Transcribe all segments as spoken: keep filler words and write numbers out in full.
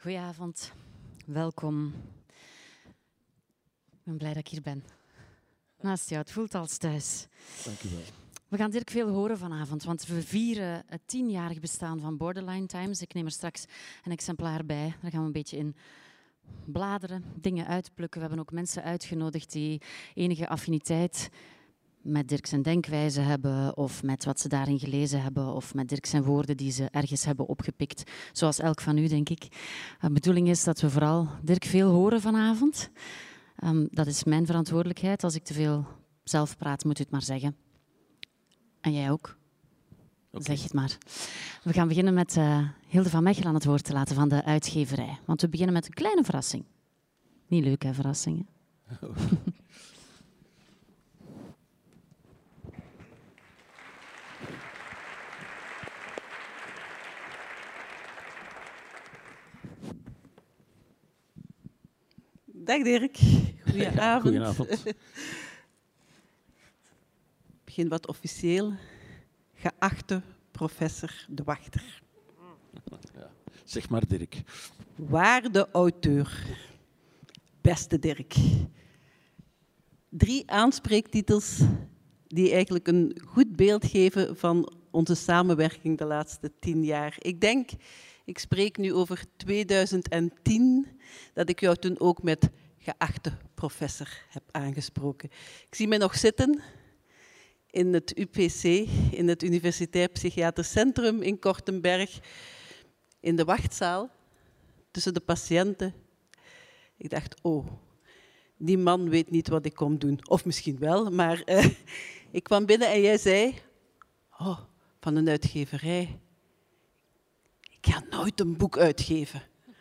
Goedenavond, welkom. Ik ben blij dat ik hier ben. Naast jou, het voelt als thuis. Dank u wel. We gaan Dirk veel horen vanavond, want we vieren het tienjarig bestaan van Borderline Times. Ik neem er straks een exemplaar bij. Daar gaan we een beetje in bladeren, dingen uitplukken. We hebben ook mensen uitgenodigd die enige affiniteit met Dirk zijn denkwijze hebben, of met wat ze daarin gelezen hebben, of met Dirk zijn woorden die ze ergens hebben opgepikt. Zoals elk van u, denk ik. De bedoeling is dat we vooral Dirk veel horen vanavond. Um, dat is mijn verantwoordelijkheid. Als ik te veel zelf praat, moet u het maar zeggen. En jij ook. Okay. Zeg het maar. We gaan beginnen met uh, Hilde van Mechelen aan het woord te laten van de uitgeverij. Want we beginnen met een kleine verrassing. Niet leuk, hè, verrassingen? Oh. Dag Dirk, goedenavond. Goedenavond. Ik begin wat officieel. Geachte professor De Wachter. Ja, zeg maar Dirk. Waarde auteur. Beste Dirk. Drie aanspreektitels die eigenlijk een goed beeld geven van onze samenwerking de laatste tien jaar. Ik denk, ik spreek nu over tweeduizend tien, dat ik jou toen ook met geachte professor heb aangesproken. Ik zie mij nog zitten in het U P C, in het Universitair Psychiatrisch Centrum in Kortenberg, in de wachtzaal, tussen de patiënten. Ik dacht, oh, die man weet niet wat ik kom doen. Of misschien wel, maar uh, ik kwam binnen en jij zei, oh, van een uitgeverij. Ik ga nooit een boek uitgeven.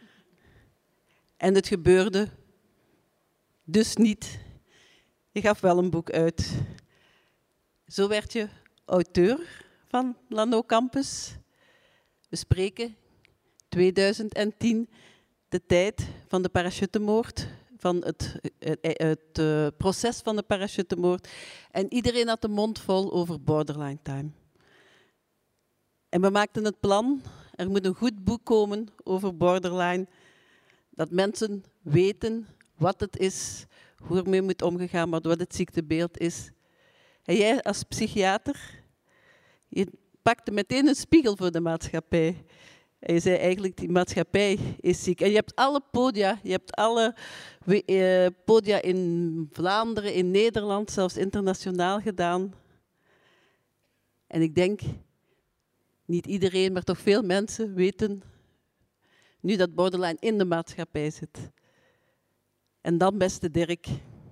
En het gebeurde dus niet. Je gaf wel een boek uit. Zo werd je auteur van Lano Campus. We spreken tweeduizend tien, de tijd van de parachutemoord, van het, het, het uh, proces van de parachutemoord. En iedereen had de mond vol over Borderline Time. En we maakten het plan, er moet een goed boek komen over borderline, dat mensen weten wat het is, hoe ermee moet omgegaan worden, wat het ziektebeeld is. En jij als psychiater, je pakte meteen een spiegel voor de maatschappij. En je zei eigenlijk, die maatschappij is ziek. En je hebt alle podia, je hebt alle uh, podia in Vlaanderen, in Nederland, zelfs internationaal gedaan. En ik denk, niet iedereen, maar toch veel mensen weten nu dat borderline in de maatschappij zit. En dan, beste Dirk,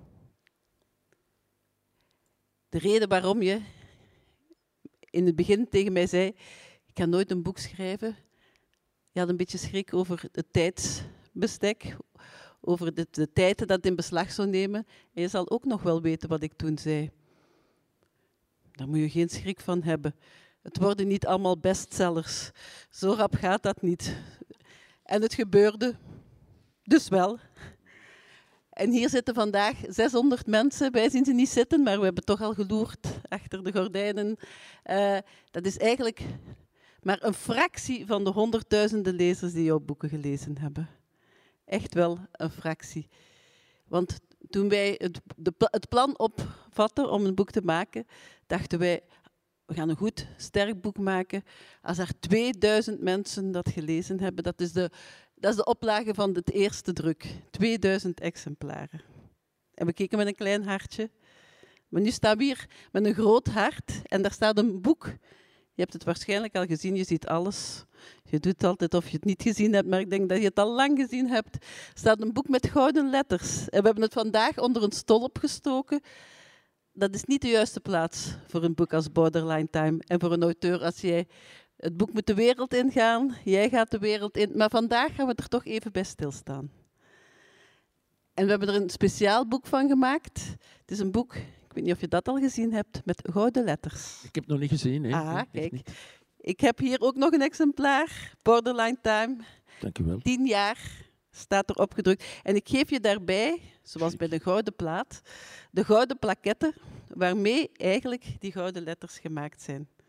de reden waarom je in het begin tegen mij zei, ik ga nooit een boek schrijven. Je had een beetje schrik over het tijdsbestek, over de, de tijd dat het in beslag zou nemen. En je zal ook nog wel weten wat ik toen zei. Daar moet je geen schrik van hebben. Het worden niet allemaal bestsellers. Zo rap gaat dat niet. En het gebeurde dus wel. En hier zitten vandaag zeshonderd mensen. Wij zien ze niet zitten, maar we hebben toch al geloerd achter de gordijnen. Uh, dat is eigenlijk maar een fractie van de honderdduizenden lezers die jouw boeken gelezen hebben. Echt wel een fractie. Want toen wij het, de, het plan opvatten om een boek te maken, dachten wij, we gaan een goed, sterk boek maken. Als er tweeduizend mensen dat gelezen hebben, dat is de, dat is de oplage van het eerste druk. tweeduizend exemplaren. En we keken met een klein hartje. Maar nu staan we hier met een groot hart en daar staat een boek. Je hebt het waarschijnlijk al gezien, je ziet alles. Je doet altijd of je het niet gezien hebt, maar ik denk dat je het al lang gezien hebt. Er staat een boek met gouden letters. En we hebben het vandaag onder een stol opgestoken. Dat is niet de juiste plaats voor een boek als Borderline Time. En voor een auteur als jij het boek moet de wereld ingaan, jij gaat de wereld in. Maar vandaag gaan we er toch even bij stilstaan. En we hebben er een speciaal boek van gemaakt. Het is een boek, ik weet niet of je dat al gezien hebt, met gouden letters. Ik heb het nog niet gezien. Hè? Ah, nee, kijk. niet. Ik heb hier ook nog een exemplaar. Borderline Time. Dank u wel. Tien jaar staat er opgedrukt. En ik geef je daarbij, zoals bij de gouden plaat, de gouden plaketten waarmee eigenlijk die gouden letters gemaakt zijn.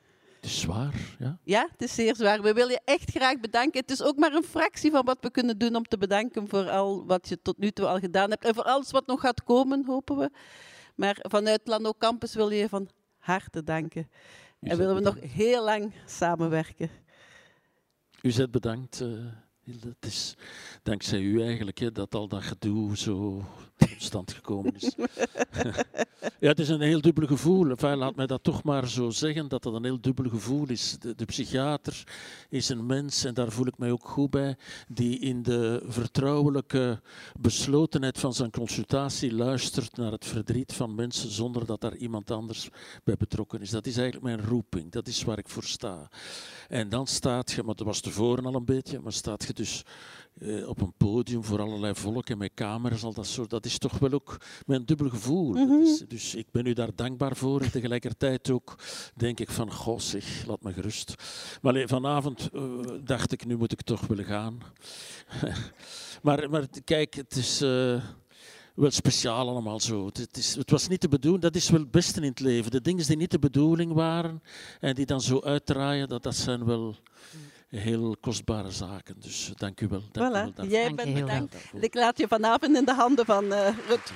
Het is zwaar, ja. Ja, het is zeer zwaar. We willen je echt graag bedanken. Het is ook maar een fractie van wat we kunnen doen om te bedanken voor al wat je tot nu toe al gedaan hebt. En voor alles wat nog gaat komen, hopen we. Maar vanuit Lano Campus wil je van harte danken. U En willen we nog bedankt. heel lang samenwerken. U bent bedankt, uh, Hilde. Het is dankzij u eigenlijk hè, dat al dat gedoe zo tot stand gekomen is. Ja, het is een heel dubbel gevoel. Enfin, laat mij dat toch maar zo zeggen, dat dat een heel dubbel gevoel is. De, de psychiater is een mens, en daar voel ik mij ook goed bij, die in de vertrouwelijke beslotenheid van zijn consultatie luistert naar het verdriet van mensen zonder dat daar iemand anders bij betrokken is. Dat is eigenlijk mijn roeping. Dat is waar ik voor sta. En dan staat je, maar dat was tevoren al een beetje, maar staat je dus eh, op een podium voor allerlei volk en met camera's, al dat soort. Dat is toch wel ook mijn dubbel gevoel. Mm-hmm. Dat is, dus ik ben u daar dankbaar voor. En tegelijkertijd ook denk ik van, goh zeg, laat me gerust. Maar allee, vanavond uh, dacht ik, nu moet ik toch willen gaan. maar, maar kijk, het is... Uh, wel speciaal allemaal zo. Het, is, het was niet de bedoeling, dat is wel het beste in het leven. De dingen die niet de bedoeling waren en die dan zo uitdraaien, dat, dat zijn wel heel kostbare zaken. Dus dank u wel. Dank Voilà, u wel daarvoor. jij Dank bent je heel bedankt. daarvoor. Ik laat je vanavond in de handen van uh, Rut.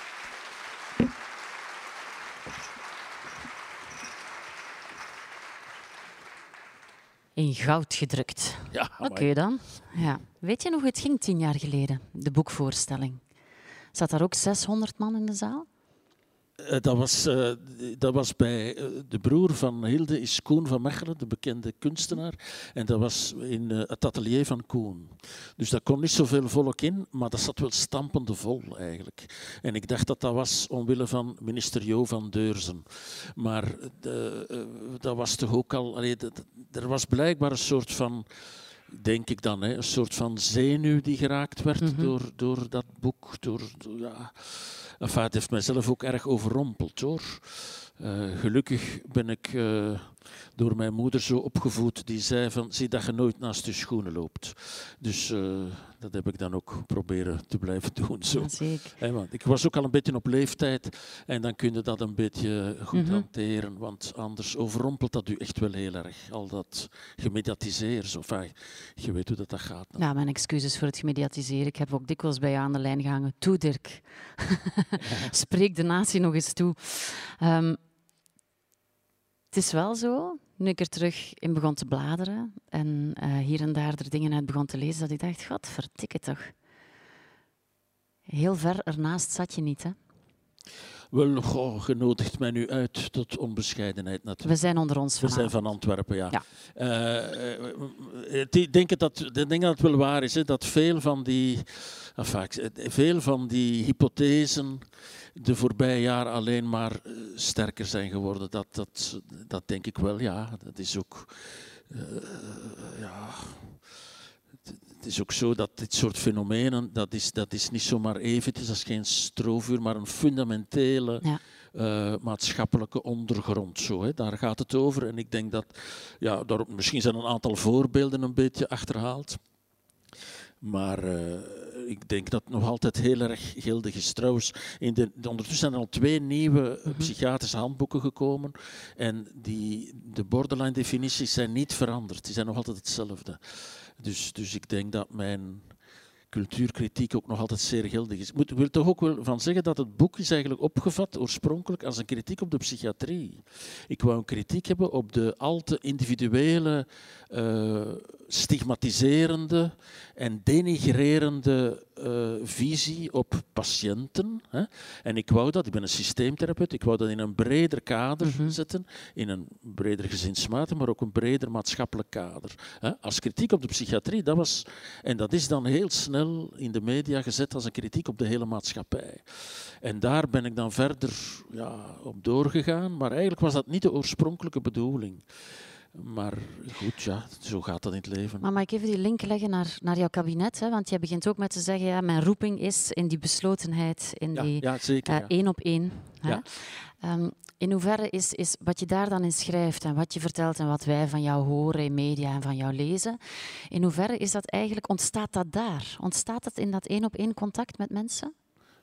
In goud gedrukt. Ja, Oké amai. dan. Ja. Weet je nog hoe het ging tien jaar geleden, de boekvoorstelling? Zat daar ook zeshonderd man in de zaal? Uh, dat, was, uh, dat was bij uh, de broer van Hilde, is Koen van Mechelen, de bekende kunstenaar. En dat was in uh, het atelier van Koen. Dus daar kon niet zoveel volk in, maar dat zat wel stampende vol eigenlijk. En ik dacht dat dat was omwille van minister Jo van Deurzen. Maar de, uh, dat was toch ook al... Allee, de, de, er was blijkbaar een soort van... Denk ik dan, hè, een soort van zenuw die geraakt werd Mm-hmm. door, door dat boek. Door, door, ja. Enfin, het heeft mijzelf ook erg overrompeld, hoor. Uh, gelukkig ben ik uh, door mijn moeder zo opgevoed, die zei van, zie dat je nooit naast je schoenen loopt. Dus uh, dat heb ik dan ook proberen te blijven doen. Zo. Ja, zeker. Hey, want ik was ook al een beetje op leeftijd en dan kun je dat een beetje goed Mm-hmm. hanteren, want anders overrompelt dat u echt wel heel erg. Al dat gemediatiseer, zo. Enfin, je weet hoe dat, dat gaat. Nou. Ja, mijn excuses voor het gemediatiseren. Ik heb ook dikwijls bij je aan de lijn gehangen. Toe, Dirk. Spreek de natie nog eens toe. Um, het is wel zo, nu ik er terug in begon te bladeren en uh, hier en daar er dingen uit begon te lezen, dat ik dacht, godverdikke toch. Heel ver ernaast zat je niet, hè? Wel, goh, je nodigt mij nu uit tot onbescheidenheid natuurlijk. We zijn onder ons We vanavond. zijn van Antwerpen, ja. Ja. Uh, uh, ik denk dat, ik denk dat het wel waar is, hè, dat veel van die, enfin, veel van die hypothesen de voorbije jaren alleen maar uh, sterker zijn geworden. Dat, dat, dat denk ik wel, ja. Dat is ook... Uh, ja... Het is ook zo dat dit soort fenomenen, dat is, dat is niet zomaar eventjes, dat is geen stroofvuur, maar een fundamentele Ja. uh, maatschappelijke ondergrond. Zo, hè. Daar gaat het over. En ik denk dat, ja, daar, misschien zijn een aantal voorbeelden een beetje achterhaald. Maar uh, ik denk dat het nog altijd heel erg geldig is. Trouwens, in de, de, ondertussen zijn er al twee nieuwe uh, psychiatrische handboeken gekomen. En die, de borderline-definities zijn niet veranderd. Die zijn nog altijd hetzelfde. Dus, dus ik denk dat mijn cultuurkritiek ook nog altijd zeer geldig is. Ik moet, wil toch ook wel van zeggen dat het boek is eigenlijk opgevat oorspronkelijk als een kritiek op de psychiatrie. Ik wou een kritiek hebben op de al te individuele, uh, stigmatiserende en denigrerende uh, visie op patiënten. Hè. En ik wou dat, ik ben een systeemtherapeut, ik wou dat in een breder kader Mm-hmm. zetten, in een breder gezinsmate, maar ook een breder maatschappelijk kader. Hè. Als kritiek op de psychiatrie, dat was, en dat is dan heel snel in de media gezet als een kritiek op de hele maatschappij. En daar ben ik dan verder ja, op doorgegaan, maar eigenlijk was dat niet de oorspronkelijke bedoeling. Maar goed, ja, zo gaat dat in het leven. Maar mag ik even die link leggen naar, naar jouw kabinet? Hè? Want jij begint ook met te zeggen, ja, mijn roeping is in die beslotenheid, in Ja, die ja, zeker. uh, Ja. één op één. Hè? Ja. Um, in hoeverre is, is wat je daar dan in schrijft en wat je vertelt en wat wij van jou horen in media en van jou lezen, in hoeverre is dat eigenlijk, ontstaat dat daar? Ontstaat dat in dat één op één contact met mensen?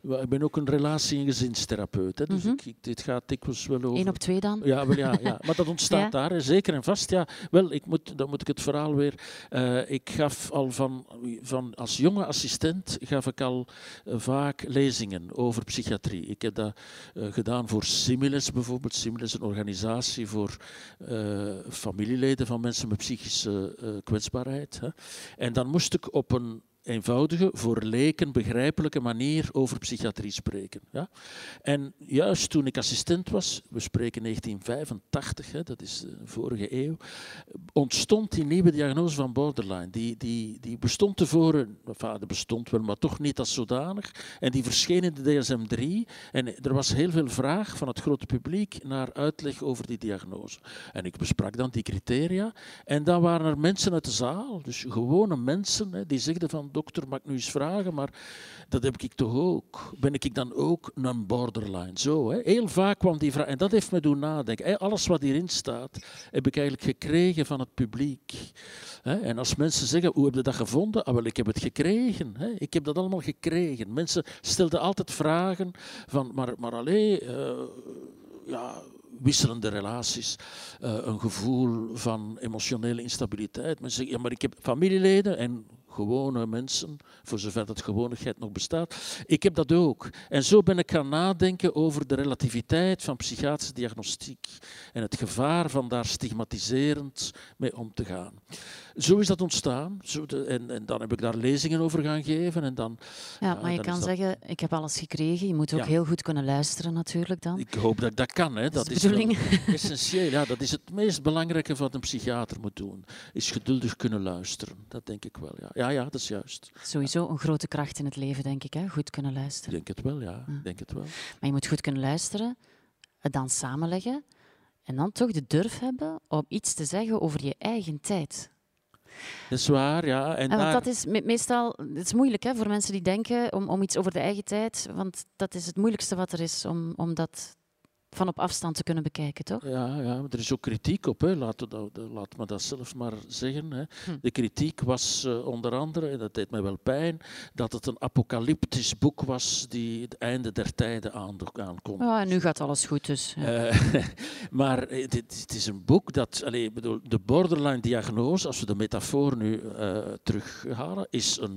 Ik ben ook een relatie- en gezinstherapeut. Hè, dus Mm-hmm. ik, ik, dit gaat dikwijls wel over... Eén op twee dan? Ja, wel, ja, ja, maar dat ontstaat Ja? daar, hè, zeker en vast. Ja. Wel, ik moet, dan moet ik het verhaal weer... Uh, ik gaf al van, van... Als jonge assistent gaf ik al uh, vaak lezingen over psychiatrie. Ik heb dat uh, gedaan voor Similes bijvoorbeeld. Similes, een organisatie voor uh, familieleden van mensen met psychische uh, kwetsbaarheid. Hè. En dan moest ik op een eenvoudige, voor leken begrijpelijke manier over psychiatrie spreken. Ja? En juist toen ik assistent was, we spreken negentien vijfentachtig, hè, dat is de vorige eeuw, ontstond die nieuwe diagnose van borderline. Die, die, die bestond tevoren, enfin, die bestond wel, maar toch niet als zodanig. En die verscheen in de D S M drie. En er was heel veel vraag van het grote publiek naar uitleg over die diagnose. En ik besprak dan die criteria. En dan waren er mensen uit de zaal, dus gewone mensen, hè, die zegden van dokter, mag ik nu eens vragen, maar dat heb ik toch ook. Ben ik dan ook een borderline? Zo, hè? Heel vaak kwam die vraag, en dat heeft me doen nadenken. Alles wat hierin staat, heb ik eigenlijk gekregen van het publiek. En als mensen zeggen, hoe heb je dat gevonden? Ah, wel, ik heb het gekregen. Ik heb dat allemaal gekregen. Mensen stelden altijd vragen van, maar, maar allee, uh, ja... wisselende relaties, uh, een gevoel van emotionele instabiliteit. Mensen zeggen, ja, maar ik heb familieleden en gewone mensen, voor zover dat gewonigheid nog bestaat. Ik heb dat ook. En zo ben ik gaan nadenken over de relativiteit van psychiatrische diagnostiek en het gevaar van daar stigmatiserend mee om te gaan. Zo is dat ontstaan. Zo de, en, en dan heb ik daar lezingen over gaan geven. En dan, ja, maar je kan dat... zeggen, ik heb alles gekregen. Je moet ook ja. heel goed kunnen luisteren natuurlijk dan. Ik hoop dat ik dat kan. Hè. Dat, dat is, is essentieel. Ja, dat is het meest belangrijke wat een psychiater moet doen. Is geduldig kunnen luisteren. Dat denk ik wel. Ja, ja, ja dat is juist. Sowieso een grote kracht in het leven, denk ik. Hè? Goed kunnen luisteren. Ik denk het wel, ja. ja. Denk het wel. Maar je moet goed kunnen luisteren, het dan samenleggen en dan toch de durf hebben om iets te zeggen over je eigen tijd. Dat is waar, ja. En ja, daar... want dat is me meestal het is moeilijk hè, voor mensen die denken om, om iets over de eigen tijd, want dat is het moeilijkste wat er is, om, om dat van op afstand te kunnen bekijken, toch? Ja, ja, er is ook kritiek op. Hè. Laat, dat, laat me dat zelf maar zeggen. Hè. Hm. De kritiek was uh, onder andere, en dat deed mij wel pijn, dat het een apocalyptisch boek was die het einde der tijden aankondigt. Ja, en nu gaat alles goed dus. Ja. Uh, maar het, het is een boek dat, allez, bedoel, de borderline-diagnose, als we de metafoor nu uh, terughalen, is een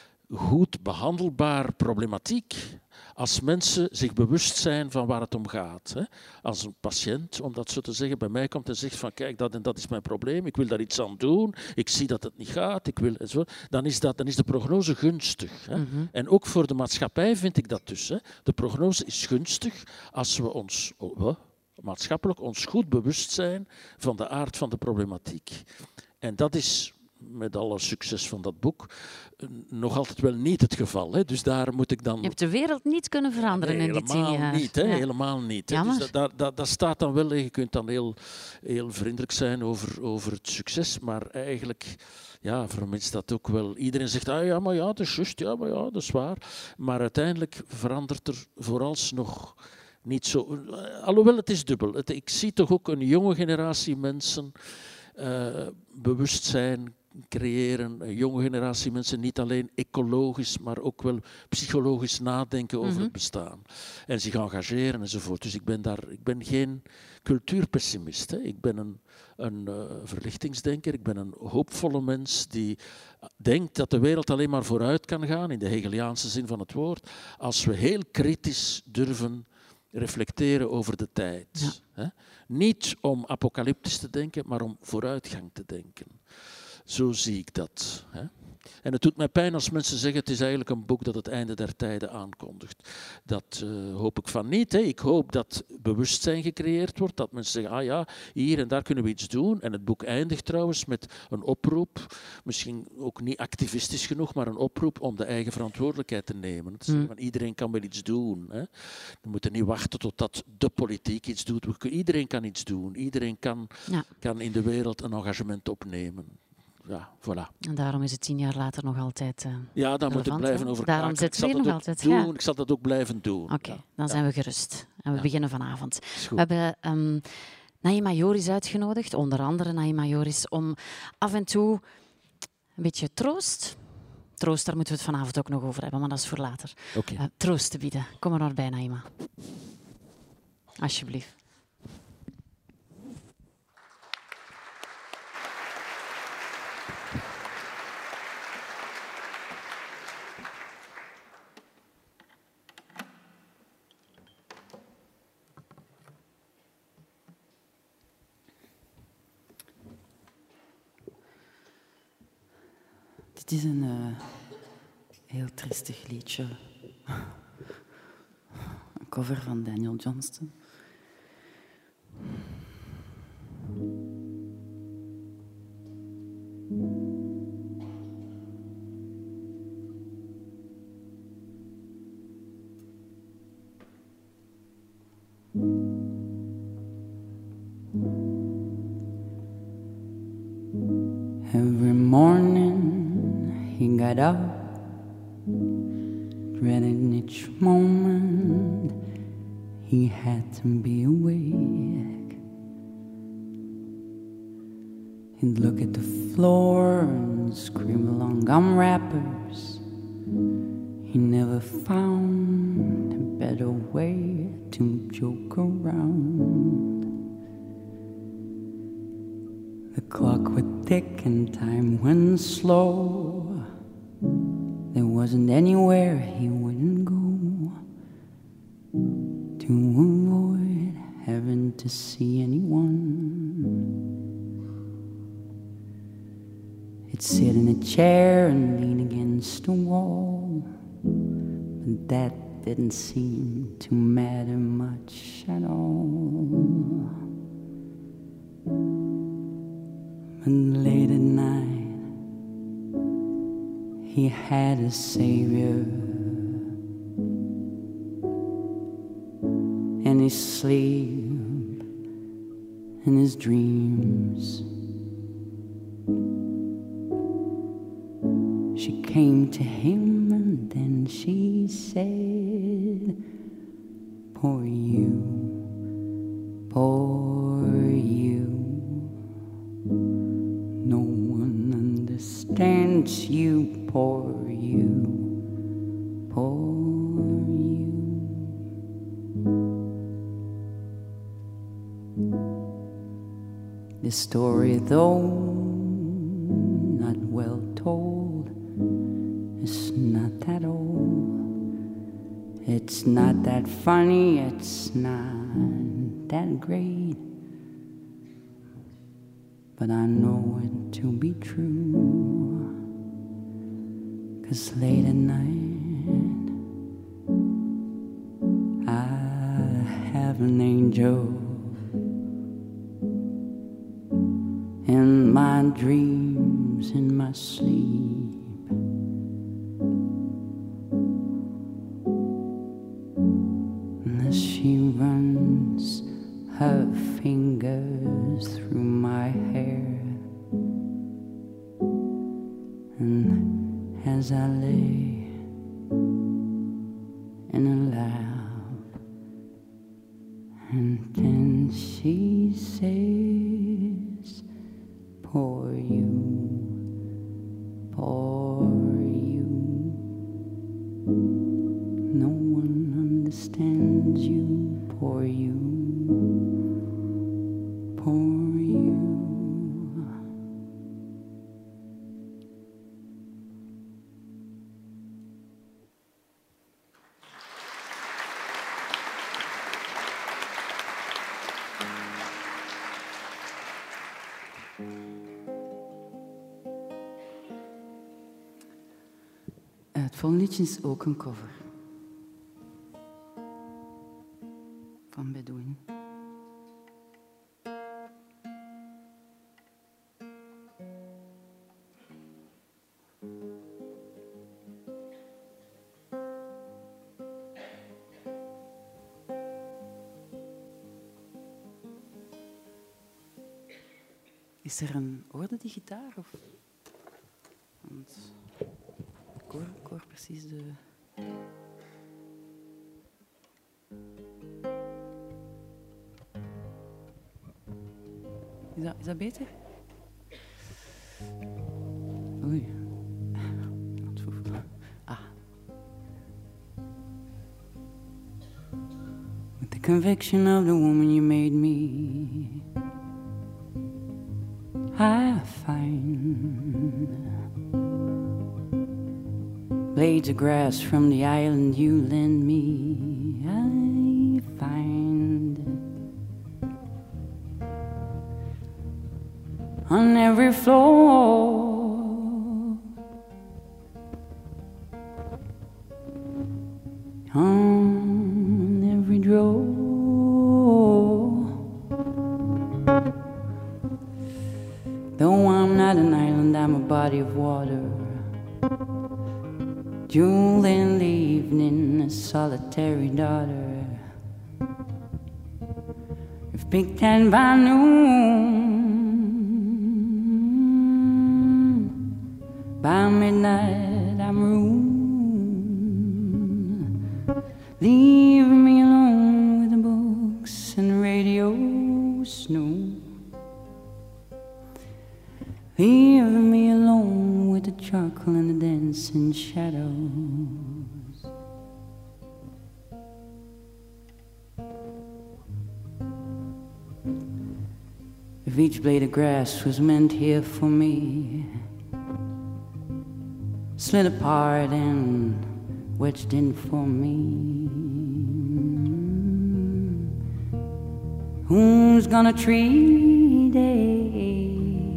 goed behandelbaar problematiek als mensen zich bewust zijn van waar het om gaat. Hè. Als een patiënt, om dat zo te zeggen, bij mij komt en zegt van kijk, dat en dat is mijn probleem, ik wil daar iets aan doen, ik zie dat het niet gaat, ik wil, zo, dan, is dat, dan is de prognose gunstig. Hè. Mm-hmm. En ook voor de maatschappij vind ik dat dus. Hè. De prognose is gunstig als we ons oh, maatschappelijk ons goed bewust zijn van de aard van de problematiek. En dat is, met alle succes van dat boek, nog altijd wel niet het geval. Hè. Dus daar moet ik dan... Je hebt de wereld niet kunnen veranderen nee, in die tien jaar. Helemaal niet. Hè. Ja. Helemaal niet hè. Dus dat, dat, dat, dat staat dan wel... Je kunt dan heel, heel vriendelijk zijn over, over het succes, maar eigenlijk... Ja, voor mensen dat ook wel... Iedereen zegt, ah ja, maar ja, dat is juist, ja, maar ja, dat is waar. Maar uiteindelijk verandert er vooralsnog niet zo... Alhoewel, het is dubbel. Het, ik zie toch ook een jonge generatie mensen uh, bewustzijn creëren, een jonge generatie mensen niet alleen ecologisch, maar ook wel psychologisch nadenken over mm-hmm. het bestaan. En zich engageren enzovoort. Dus ik ben, daar, ik ben geen cultuurpessimist. Hè. Ik ben een, een uh, verlichtingsdenker, ik ben een hoopvolle mens die denkt dat de wereld alleen maar vooruit kan gaan, in de Hegeliaanse zin van het woord, als we heel kritisch durven reflecteren over de tijd. Ja. Hè. Niet om apocalyptisch te denken, maar om vooruitgang te denken. Zo zie ik dat. Hè. En het doet mij pijn als mensen zeggen het is eigenlijk een boek dat het einde der tijden aankondigt. Dat uh, hoop ik van niet. Hè. Ik hoop dat bewustzijn gecreëerd wordt, dat mensen zeggen, ah ja, hier en daar kunnen we iets doen. En het boek eindigt trouwens met een oproep, misschien ook niet activistisch genoeg, maar een oproep om de eigen verantwoordelijkheid te nemen. Dat zeggen, van, iedereen kan wel iets doen. Hè. We moeten niet wachten totdat de politiek iets doet. Iedereen kan iets doen. Iedereen kan, ja. kan in de wereld een engagement opnemen. Ja, voilà. En daarom is het tien jaar later nog altijd uh, Ja, daar moet ik blijven over Daarom kraken. zit het weer nog altijd. Doen. Ja. Ik zal dat ook blijven doen. Oké, okay, ja. dan ja. zijn we gerust. En we ja. beginnen vanavond. We hebben um, Naima Joris uitgenodigd, onder andere Naima Joris, om af en toe een beetje troost, troost, daar moeten we het vanavond ook nog over hebben, maar dat is voor later. Okay. Uh, troost te bieden. Kom er maar bij, Naima. Alsjeblieft. Dit is een uh, heel triestig liedje. Een cover van Daniel Johnston. Every morning he got up, dreading each moment he had to be awake. He'd look at the floor and scream along gum wrappers. He never found a better way to joke around. The clock would tick and time went slow. There wasn't anywhere he wouldn't go to avoid having to see anyone. He'd sit in a chair and lean against a wall, but that didn't seem to matter much at all. And late at night, he had a savior, in his sleep, in his dreams. She came to him and then she said, "Poor you, poor you. No one understands you, poor you, poor you." This story, though not well told, is not that old. It's not that funny, it's not that great, but I know it to be true. 'Cause late at night I have an angel in my dreams, in my sleep. And as she runs her fingers through my hair, and as I lay in a lap, and then she says, "Poor you, poor you. No one understands you, poor you, poor you." Het volgende liedje is ook een cover van Bedouin. Is er een orde die gitaar? Of? Want ik hoor, ik hoor precies de... Is dat, is dat beter? Oei. Wat voor... conviction of the woman you made me, I find blades of grass from the island you lend me, I find on every floor, on every drawer. Though I'm not an island, I'm a body of water, jewel in the evening, a solitary daughter. If picked and by noon, by midnight I'm ruined. Leave me alone with the books and radio snow. Leave me alone with the charcoal and the dancing shadows. If each blade of grass was meant here for me, slid apart and wedged in for me, who's gonna treat it?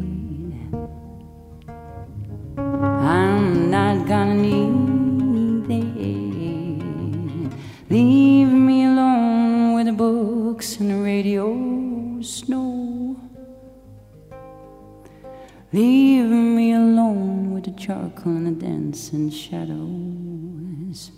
I'm not gonna need it. Leave me alone with the books and the radio snow. Leave me alone with the charcoal and the dancing shadows.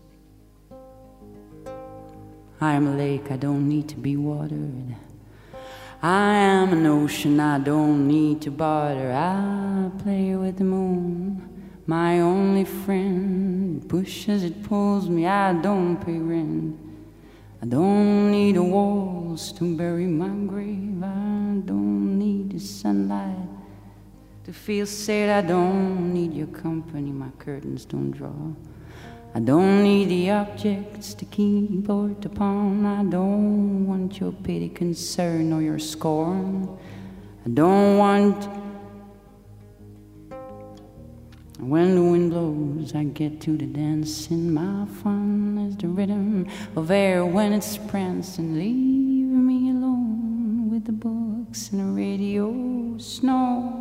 I am a lake, I don't need to be watered. I am an ocean, I don't need to barter. I play with the moon, my only friend. It pushes, it pulls me, I don't pay rent. I don't need the walls to bury my grave. I don't need the sunlight to feel sad. I don't need your company, my curtains don't draw. I don't need the objects to keep or to pawn. I don't want your pity, concern, or your scorn. I don't want... When the wind blows, I get to the dancing. My fun is the rhythm of air when it's prancing. Leave me alone with the books and the radio snow.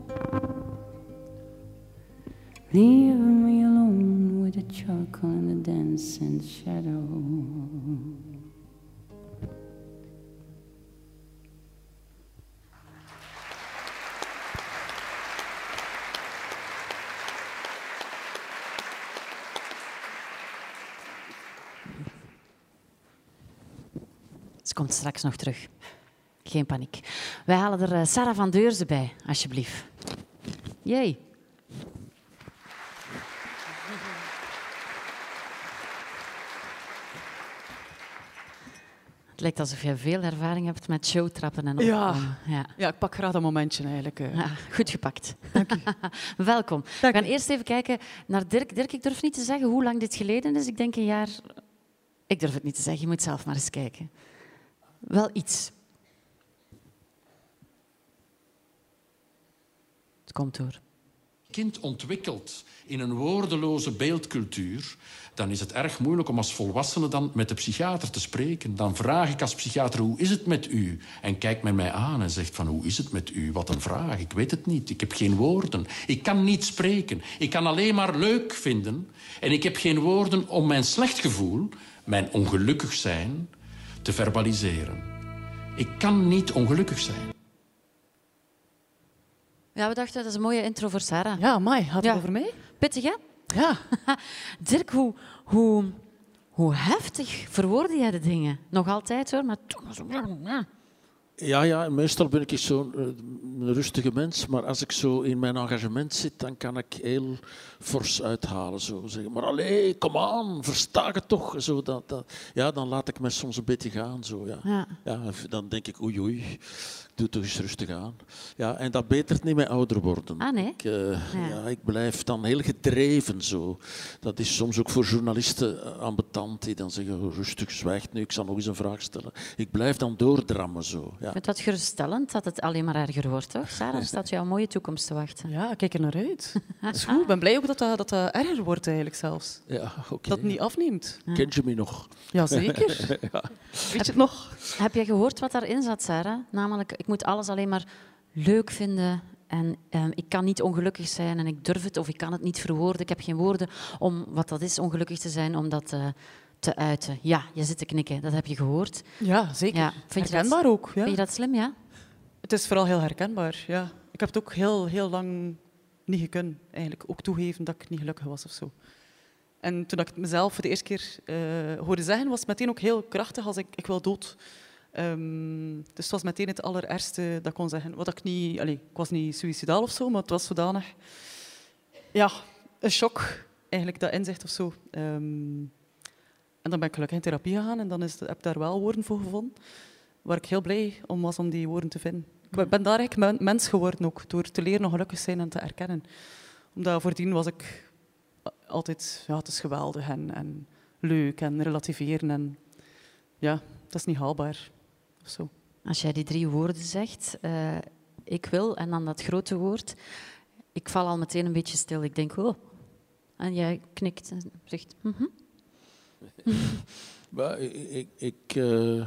Leave me alone with the charcoal and the dancing shadow. Ze komt straks nog terug. Geen paniek. Wij halen er uh, Sarah van Deurzen bij, alsjeblieft. Jee. Het lijkt alsof je veel ervaring hebt met showtrappen en opkomen. Ja. Ja. Ja, ik pak graag dat momentje eigenlijk. Uh. Ja, goed gepakt. Dank u. Welkom. Dank We gaan u. eerst even kijken naar Dirk. Dirk, ik durf niet te zeggen hoe lang dit geleden is. Ik denk een jaar... Ik durf het niet te zeggen, je moet zelf maar eens kijken. Wel iets. Het komt door. Kind ontwikkelt in een woordeloze beeldcultuur, dan is het erg moeilijk om als volwassene dan met de psychiater te spreken. Dan vraag ik als psychiater, hoe is het met u? En kijkt men mij aan en zegt van, hoe is het met u? Wat een vraag, ik weet het niet. Ik heb geen woorden. Ik kan niet spreken. Ik kan alleen maar leuk vinden. En ik heb geen woorden om mijn slecht gevoel, mijn ongelukkig zijn, te verbaliseren. Ik kan niet ongelukkig zijn. Ja, we dachten, dat is een mooie intro voor Sarah. Ja, amai, gaat het Ja. over mij? Pittig, hè? Ja. Dirk, hoe, hoe, hoe heftig verwoordde jij de dingen? Nog altijd, hoor, maar toen... Ja, ja, meestal ben ik zo'n uh, rustige mens, maar als ik zo in mijn engagement zit, dan kan ik heel fors uithalen. Zo zeggen. Maar allee, kom aan, versta het toch. Zo, dat, dat, ja, dan laat ik me soms een beetje gaan. Zo, ja. Ja. Ja, dan denk ik, oei, oei, Doe toch eens rustig aan. Ja, en dat betert niet met ouder worden. Ah, nee? Ik, uh, ja. Ja, ik blijf dan heel gedreven zo. Dat is soms ook voor journalisten ambetant die dan zeggen, oh, rustig, zwijgt nu, ik zal nog eens een vraag stellen. Ik blijf dan doordrammen zo. Ja. Met wat geruststellend dat het alleen maar erger wordt, toch? Sarah, er staat jou een mooie toekomst te wachten. Ja, kijk er naar uit. Dat is goed. Ik ben blij ook dat dat, dat, dat erger wordt eigenlijk zelfs. Ja, okay. Dat het niet afneemt. Ja. Ken je me nog? Jazeker. Ja. Weet je het nog? Heb je gehoord wat daarin zat, Sarah? Namelijk, ik moet alles alleen maar leuk vinden en um, ik kan niet ongelukkig zijn en ik durf het of ik kan het niet verwoorden. Ik heb geen woorden om wat dat is, ongelukkig te zijn, om dat uh, te uiten. Ja, je zit te knikken, dat heb je gehoord. Ja, zeker. Ja. Vind herkenbaar je dat, ook. Ja. Vind je dat slim, ja? Het is vooral heel herkenbaar, ja. Ik heb het ook heel, heel lang niet gekund, eigenlijk. Ook toegeven dat ik niet gelukkig was of zo. En toen ik het mezelf voor de eerste keer uh, hoorde zeggen, was het meteen ook heel krachtig als ik, ik wil dood. Um, dus het was meteen het allerergste dat ik kon zeggen. Wat ik niet, allez, ik was niet suïcidaal of zo, maar het was zodanig... Ja, een shock, eigenlijk, dat inzicht of zo. Um, en dan ben ik gelukkig in therapie gegaan en dan is, heb ik daar wel woorden voor gevonden. Waar ik heel blij om was om die woorden te vinden. Ik ben daar eigenlijk mens geworden ook, door te leren gelukkig zijn en te erkennen. Omdat voordien was ik altijd, ja, het is geweldig en, en leuk en relativeren. En ja, dat is niet haalbaar. Of zo. Als jij die drie woorden zegt, uh, ik wil, en dan dat grote woord, ik val al meteen een beetje stil. Ik denk, oh. En jij knikt en zegt, mm-hmm. Maar ik... ik uh...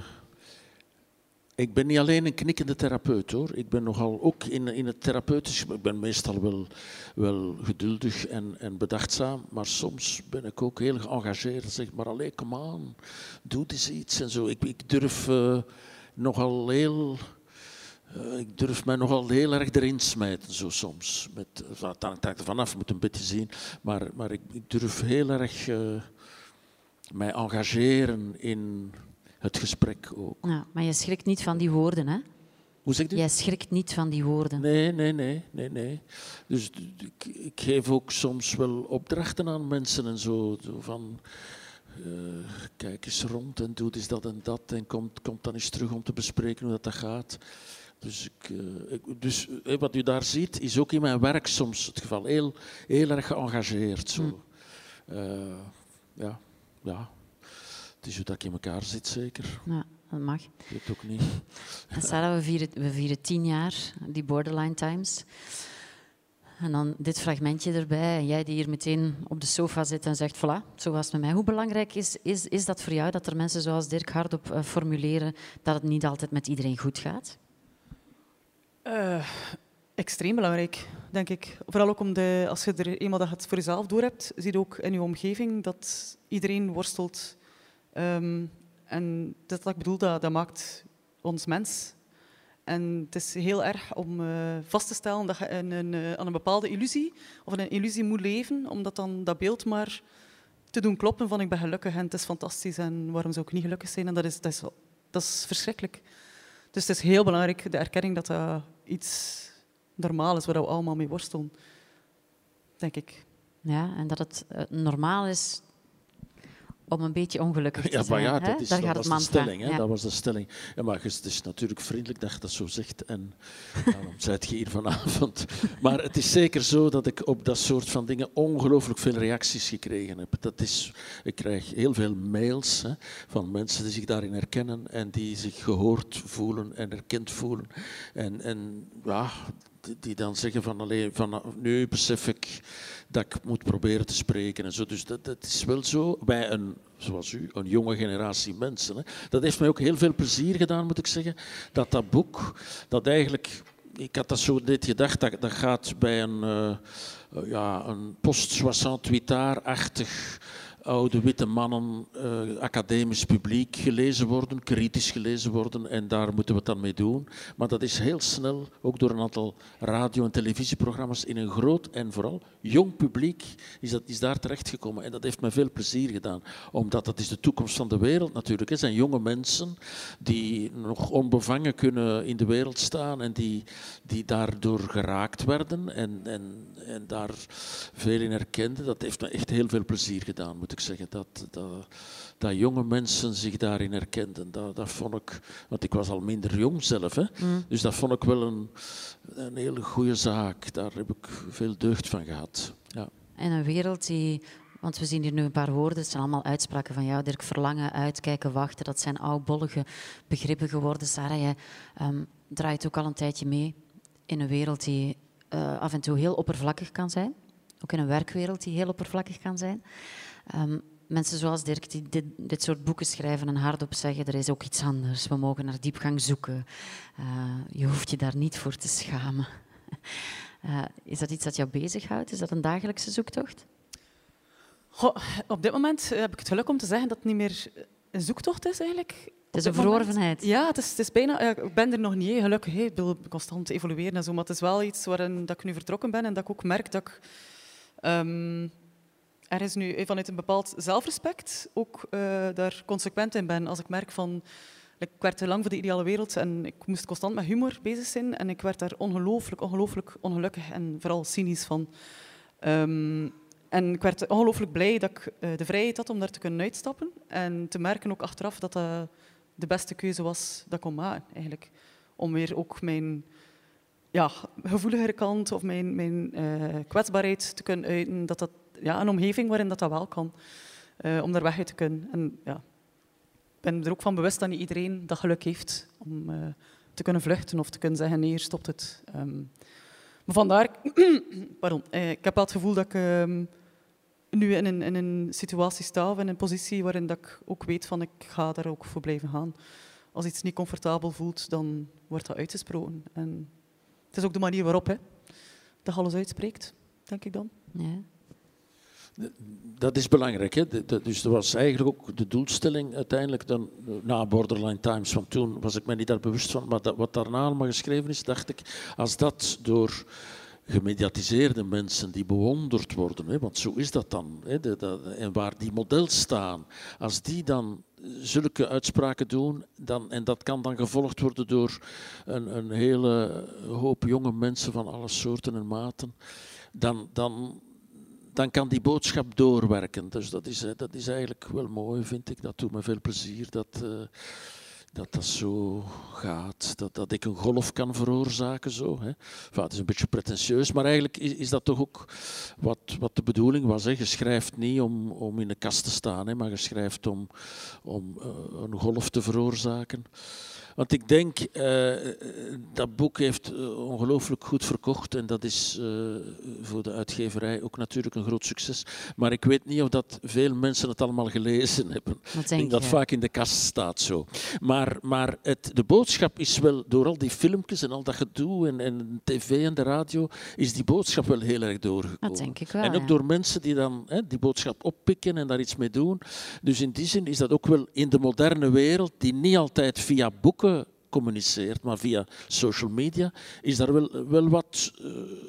Ik ben niet alleen een knikkende therapeut, hoor. Ik ben nogal ook in, in het therapeutisch... Ik ben meestal wel, wel geduldig en, en bedachtzaam, maar soms ben ik ook heel geëngageerd. Zeg maar, allee, kom aan, doe eens iets en zo. Ik, ik durf uh, nogal heel... Uh, ik durf mij nogal heel erg erin smijten, zo soms. Met, dat hangt er vanaf, moet een beetje zien. Maar, maar ik, ik durf heel erg uh, mij engageren in... het gesprek ook. Ja, maar je schrikt niet van die woorden, hè? Hoe zeg je? Jij schrikt niet van die woorden. Nee, nee, nee, nee, nee. Dus ik, ik geef ook soms wel opdrachten aan mensen en zo. zo van, uh, kijk eens rond en doe eens dat en dat. En kom, kom dan eens terug om te bespreken hoe dat, dat gaat. Dus, ik, uh, ik, dus uh, wat u daar ziet, is ook in mijn werk soms het geval. Heel, heel erg geëngageerd. Zo. Mm. Uh, ja, ja. Het is hoe dat ik in elkaar zit, zeker. Ja, dat mag. Ik weet het ook niet. En Sarah, we vieren, we vieren tien jaar, die Borderline Times. En dan dit fragmentje erbij. En jij die hier meteen op de sofa zit en zegt, voilà, zo was het met mij. Hoe belangrijk is, is, is dat voor jou, dat er mensen zoals Dirk hardop uh, formuleren dat het niet altijd met iedereen goed gaat? Uh, extreem belangrijk, denk ik. Vooral ook om de, als je er eenmaal dat je het voor jezelf door hebt, zie je ook in je omgeving dat iedereen worstelt. Um, en dat wat ik bedoel, dat, dat maakt ons mens. En het is heel erg om uh, vast te stellen dat je in een, uh, aan een bepaalde illusie of in een illusie moet leven, om dat dan dat beeld maar te doen kloppen van ik ben gelukkig en het is fantastisch en waarom zou ik niet gelukkig zijn? En dat is, dat is, dat is verschrikkelijk. Dus het is heel belangrijk, de erkenning dat dat iets normaal is waar we allemaal mee worstelen, denk ik. Ja, en dat het uh, normaal is om een beetje ongelukkig te ja, zijn. Ja, hè? dat, is, Daar dat gaat was het de stelling. Hè? Ja. Dat was de stelling. Ja, maar het is natuurlijk vriendelijk dat je dat zo zegt. En daarom zijt je hier vanavond. Maar het is zeker zo dat ik op dat soort van dingen ongelooflijk veel reacties gekregen heb. Dat is, ik krijg heel veel mails hè, van mensen die zich daarin herkennen en die zich gehoord voelen en erkend voelen. En, en ja... die dan zeggen van, allee, van nu besef ik dat ik moet proberen te spreken en zo. Dus dat, dat is wel zo bij een, zoals u, een jonge generatie mensen. Hè. Dat heeft mij ook heel veel plezier gedaan, moet ik zeggen, dat dat boek, dat eigenlijk, ik had dat zo net gedacht, dat, dat gaat bij een, uh, uh, ja, een post-soixante-huit-achtig oude witte mannen, uh, academisch publiek gelezen worden, kritisch gelezen worden en daar moeten we het dan mee doen. Maar dat is heel snel, ook door een aantal radio- en televisieprogramma's, in een groot en vooral jong publiek is, dat, is daar terechtgekomen. En dat heeft me veel plezier gedaan, omdat dat is de toekomst van de wereld natuurlijk. Het zijn jonge mensen die nog onbevangen kunnen in de wereld staan en die, die daardoor geraakt werden en, en, en daar veel in herkenden. Dat heeft me echt heel veel plezier gedaan, moet ik ik zeggen. Dat, dat, dat jonge mensen zich daarin herkenden. Dat, dat vond ik, want ik was al minder jong zelf. Hè? Mm. Dus dat vond ik wel een, een hele goede zaak. Daar heb ik veel deugd van gehad. Ja. En een wereld die... Want we zien hier nu een paar woorden. Het zijn allemaal uitspraken van jou, Dirk. Verlangen, uitkijken, wachten. Dat zijn oudbollige begrippen geworden. Sarah, jij um, draait ook al een tijdje mee in een wereld die uh, af en toe heel oppervlakkig kan zijn. Ook in een werkwereld die heel oppervlakkig kan zijn. Um, mensen zoals Dirk die dit, dit soort boeken schrijven en hardop zeggen er is ook iets anders. We mogen naar diepgang zoeken. Uh, je hoeft je daar niet voor te schamen. Uh, is dat iets dat jou bezighoudt? Is dat een dagelijkse zoektocht? Goh, op dit moment heb ik het geluk om te zeggen dat het niet meer een zoektocht is eigenlijk. Het is een verworvenheid. Ja, het is, het is bijna... Ja, ik ben er nog niet, gelukkig. Hè. Ik wil constant evolueren en zo, maar het is wel iets waarin dat ik nu vertrokken ben en dat ik ook merk dat ik... Um, er is nu vanuit een bepaald zelfrespect ook uh, daar consequent in ben. Als ik merk van... Ik werd te lang voor de ideale wereld en ik moest constant met humor bezig zijn en ik werd daar ongelooflijk, ongelooflijk ongelukkig en vooral cynisch van. Um, En ik werd ongelooflijk blij dat ik uh, de vrijheid had om daar te kunnen uitstappen. En te merken ook achteraf dat dat de beste keuze was dat ik kon maken, eigenlijk. Om weer ook mijn ja, gevoeligere kant of mijn, mijn uh, kwetsbaarheid te kunnen uiten. Dat dat, ja, een omgeving waarin dat, dat wel kan. Uh, om daar weg uit te kunnen. En ja, ik ben er ook van bewust dat niet iedereen dat geluk heeft om uh, te kunnen vluchten of te kunnen zeggen nee, hier stopt het. Um, maar vandaar... Pardon, uh, ik heb wel het gevoel dat ik... Um, nu in een, in een situatie sta of in een positie waarin dat ik ook weet van ik ga daar ook voor blijven gaan. Als iets niet comfortabel voelt, dan wordt dat uitgesproken. En het is ook de manier waarop hè, dat je alles uitspreekt, denk ik dan. Ja. Dat is belangrijk. Hè? Dus dat was eigenlijk ook de doelstelling uiteindelijk dan, na Borderline Times. Want toen was ik me niet daar bewust van. Maar dat, wat daarna allemaal geschreven is, dacht ik, als dat door... gemediatiseerde mensen die bewonderd worden, hè, want zo is dat dan, hè, de, de, en waar die models staan, als die dan zulke uitspraken doen, dan, en dat kan dan gevolgd worden door een, een hele hoop jonge mensen van alle soorten en maten, dan, dan, dan kan die boodschap doorwerken. Dus dat is, dat is eigenlijk wel mooi, vind ik. Dat doet me veel plezier. Dat, uh, dat dat zo gaat, dat, dat ik een golf kan veroorzaken. Zo, hè. Enfin, het is een beetje pretentieus, maar eigenlijk is, is dat toch ook wat, wat de bedoeling was. Hè. Je schrijft niet om, om in de kast te staan, hè, maar je schrijft om, om uh, een golf te veroorzaken. Want ik denk, uh, dat boek heeft uh, ongelooflijk goed verkocht en dat is uh, voor de uitgeverij ook natuurlijk een groot succes. Maar ik weet niet of dat veel mensen het allemaal gelezen hebben. Ik denk dat vaak in de kast staat zo. Maar, maar het, de boodschap is wel, door al die filmpjes en al dat gedoe en, en tv en de radio, is die boodschap wel heel erg doorgekomen. Dat denk ik wel, en ook ja. door mensen die dan hè, die boodschap oppikken en daar iets mee doen. Dus in die zin is dat ook wel in de moderne wereld, die niet altijd via boeken communiceert, maar via social media, is daar wel, wel wat uh,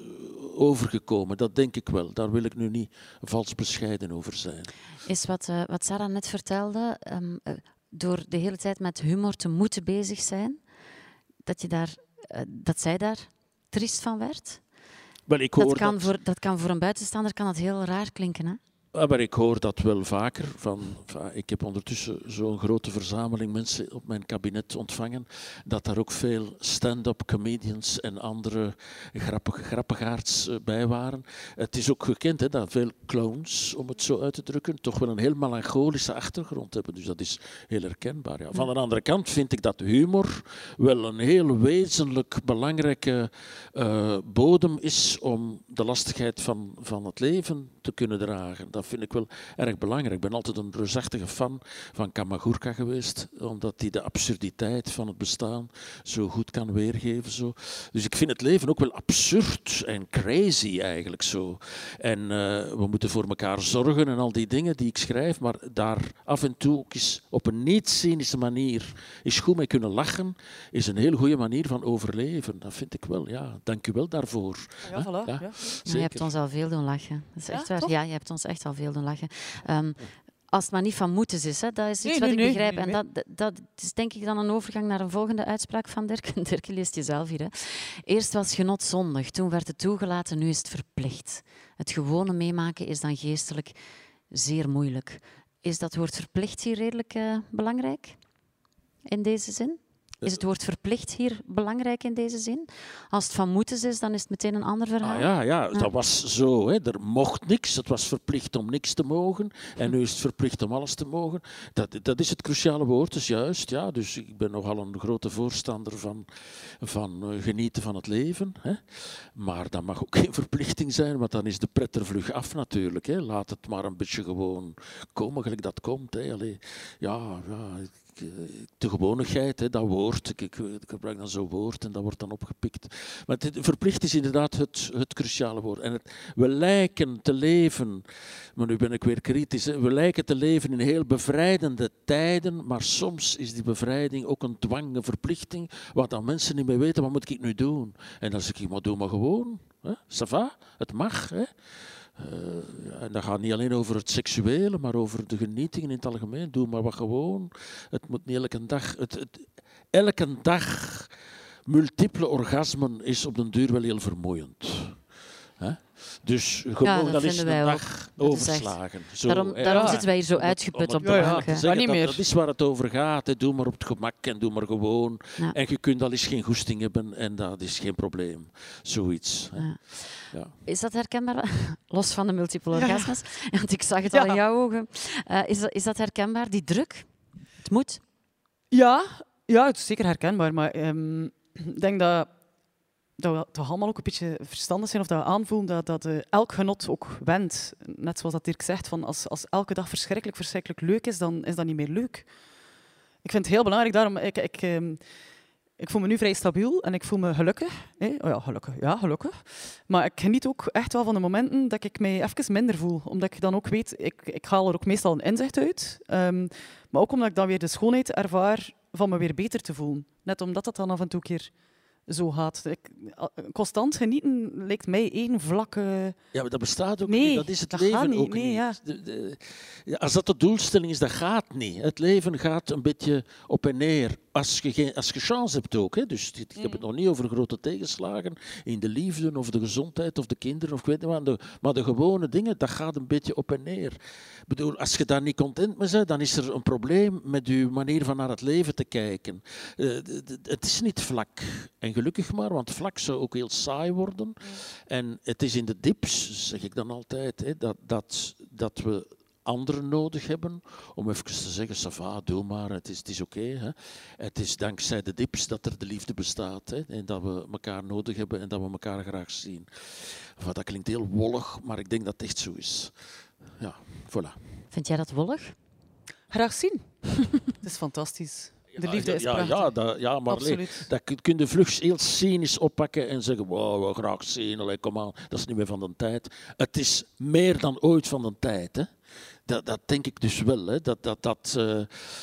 overgekomen. Dat denk ik wel. Daar wil ik nu niet vals bescheiden over zijn. Is wat, uh, wat Sarah net vertelde, um, uh, door de hele tijd met humor te moeten bezig zijn, dat, je daar, uh, dat zij daar triest van werd? Wel, ik hoor dat, kan dat... Voor, dat kan voor een buitenstaander kan dat heel raar klinken, hè? Ja, maar ik hoor dat wel vaker. Van, van, ik heb ondertussen zo'n grote verzameling mensen op mijn kabinet ontvangen, dat daar ook veel stand-up comedians en andere grappige grappigaards bij waren. Het is ook gekend hè, dat veel clowns, om het zo uit te drukken, toch wel een heel melancholische achtergrond hebben. Dus dat is heel herkenbaar. Ja. Van de andere kant vind ik dat humor wel een heel wezenlijk belangrijke uh, bodem is om de lastigheid van, van het leven te kunnen dragen. Dat vind ik wel erg belangrijk. Ik ben altijd een reusachtige fan van Kamagurka geweest, omdat hij de absurditeit van het bestaan zo goed kan weergeven. Zo. Dus ik vind het leven ook wel absurd en crazy eigenlijk zo. En uh, we moeten voor elkaar zorgen en al die dingen die ik schrijf, maar daar af en toe ook eens op een niet-cynische manier is goed mee kunnen lachen, is een hele goede manier van overleven. Dat vind ik wel, ja. Dank u wel daarvoor. Ja, voilà, ja, ja. Je hebt ons al veel doen lachen. Dat is echt Ja, waar. toch? Ja, je hebt ons echt al veel doen lachen. Um, als het maar niet van moeten is, hè, dat is iets Nee, wat nee, ik nee, begrijp. nee, En nee. dat, dat is denk ik dan een overgang naar een volgende uitspraak van Dirk. Dirk, je leest jezelf hier. Hè. Eerst was genot zondig, toen werd het toegelaten, nu is het verplicht. Het gewone meemaken is dan geestelijk zeer moeilijk. Is dat woord verplicht hier redelijk uh, belangrijk in deze zin? Is het woord verplicht hier belangrijk in deze zin? Als het van moeten is, dan is het meteen een ander verhaal. Ah, ja, ja, ja, dat was zo. Hè. Er mocht niks. Het was verplicht om niks te mogen. En nu is het verplicht om alles te mogen. Dat, dat is het cruciale woord, dus juist. Ja. Dus ik ben nogal een grote voorstander van, van uh, genieten van het leven. Hè. Maar dat mag ook geen verplichting zijn, want dan is de pret er vlug af natuurlijk. Hè. Laat het maar een beetje gewoon komen, gelijk dat komt. Hè. Allee, ja, ja. De gewonigheid, hè, dat woord, ik, ik, ik gebruik dan zo'n woord en dat wordt dan opgepikt. Maar het, verplicht is inderdaad het, het cruciale woord. En het, we lijken te leven, maar nu ben ik weer kritisch, hè, we lijken te leven in heel bevrijdende tijden, maar soms is die bevrijding ook een dwang, een verplichting, wat dan mensen niet meer weten, wat moet ik nu doen? En dan zeg ik, maar doe maar gewoon. Hè? Ça va? Het mag. Hè? Uh, en dat gaat niet alleen over het seksuele, maar over de genietingen in het algemeen. Doe maar wat gewoon. Het moet niet elke dag... Het, het, elke dag multiple orgasmen is op den duur wel heel vermoeiend. Huh? Dus gewoon ja, dat dat is een dag ook. overslagen. Zo, daarom ja. daarom zitten wij hier zo uitgeput op de ja, bank. Ja, Ja, zeggen, dat, dat is waar het over gaat. Hè. Doe maar op het gemak en doe maar gewoon. Ja. En je kunt al eens geen goesting hebben en dat is geen probleem. Zoiets. Hè. Ja. Ja. Is dat herkenbaar? Los van de multiple orgasmes. Ja. Want ik zag het al ja. in jouw ogen. Uh, is, dat, is dat herkenbaar, die druk? Het moet? Ja, ja, het is zeker herkenbaar. Maar um, ik denk dat, dat we toch allemaal ook een beetje verstandig zijn of dat we aanvoelen dat, dat uh, elk genot ook wendt. Net zoals dat Dirk zegt, van als, als elke dag verschrikkelijk, verschrikkelijk leuk is, dan is dat niet meer leuk. Ik vind het heel belangrijk, daarom... Ik, ik, um, Ik voel me nu vrij stabiel en ik voel me gelukkig. Eh? Oh ja, gelukkig. Ja, gelukkig. Maar ik geniet ook echt wel van de momenten dat ik mij even minder voel. Omdat ik dan ook weet, ik, ik haal er ook meestal een inzicht uit. Um, maar ook omdat ik dan weer de schoonheid ervaar van me weer beter te voelen. Net omdat dat dan af en toe een keer zo gaat. Ik, constant genieten lijkt mij één vlakke... Ja, maar dat bestaat ook nee, niet. Dat is het dat leven gaat niet. ook nee, niet. Ja. De, de, ja, als dat de doelstelling is, dat gaat niet. Het leven gaat een beetje op en neer. Als je, geen, als je chance hebt ook. Hè. Dus ik heb het nog niet over grote tegenslagen in de liefde of de gezondheid of de kinderen. Of ik weet niet wat, de, maar de gewone dingen, dat gaat een beetje op en neer. Ik bedoel, als je daar niet content mee bent, dan is er een probleem met je manier van naar het leven te kijken. Uh, het is niet vlak. En gelukkig maar, want vlak zou ook heel saai worden. Ja. En het is in de dips, zeg ik dan altijd, hè, dat, dat, dat we anderen nodig hebben om even te zeggen, ça va, doe maar, het is, het is oké. Okay, het is dankzij de dips dat er de liefde bestaat. Hè, en dat we elkaar nodig hebben en dat we elkaar graag zien. Enfin, dat klinkt heel wollig, maar ik denk dat het echt zo is. Ja, voilà. Vind jij dat wollig? Graag zien. Het is fantastisch. De liefde is ja, prachtig. ja, dat, ja, maar allee, dat kun je vlug heel cynisch oppakken en zeggen, wow, we graag zien, allee, kom aan, dat is niet meer van de tijd. Het is meer dan ooit van de tijd. Hè. Dat, dat denk ik dus wel. Hè. Dat, dat, dat, uh,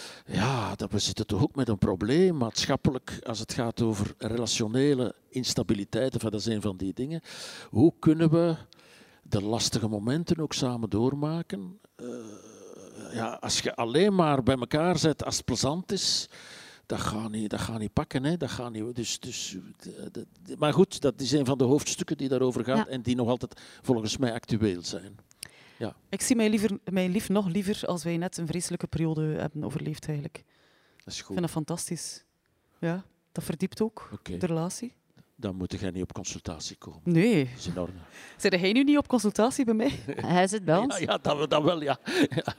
ja, dat we zitten toch ook met een probleem, maatschappelijk, als het gaat over relationele instabiliteit, of dat is een van die dingen. Hoe kunnen we de lastige momenten ook samen doormaken? Uh, Ja, als je alleen maar bij elkaar zit als het plezant is, dat gaat niet, dat gaat niet pakken. Hè. Dat gaat niet, dus, dus, de, de, de, maar goed, dat is een van de hoofdstukken die daarover gaat ja. en die nog altijd volgens mij actueel zijn. Ja. Ik zie mijn, liever, mijn lief nog liever als wij net een vreselijke periode hebben overleefd. Eigenlijk. Dat is goed. Ik vind dat fantastisch. Ja, dat verdiept ook okay. de relatie. Dan moet jij niet op consultatie komen. Nee. Dat is in orde. Zit jij nu niet op consultatie bij mij? Hij zit bij ons. Ja, ja dat, dat wel, ja. ja.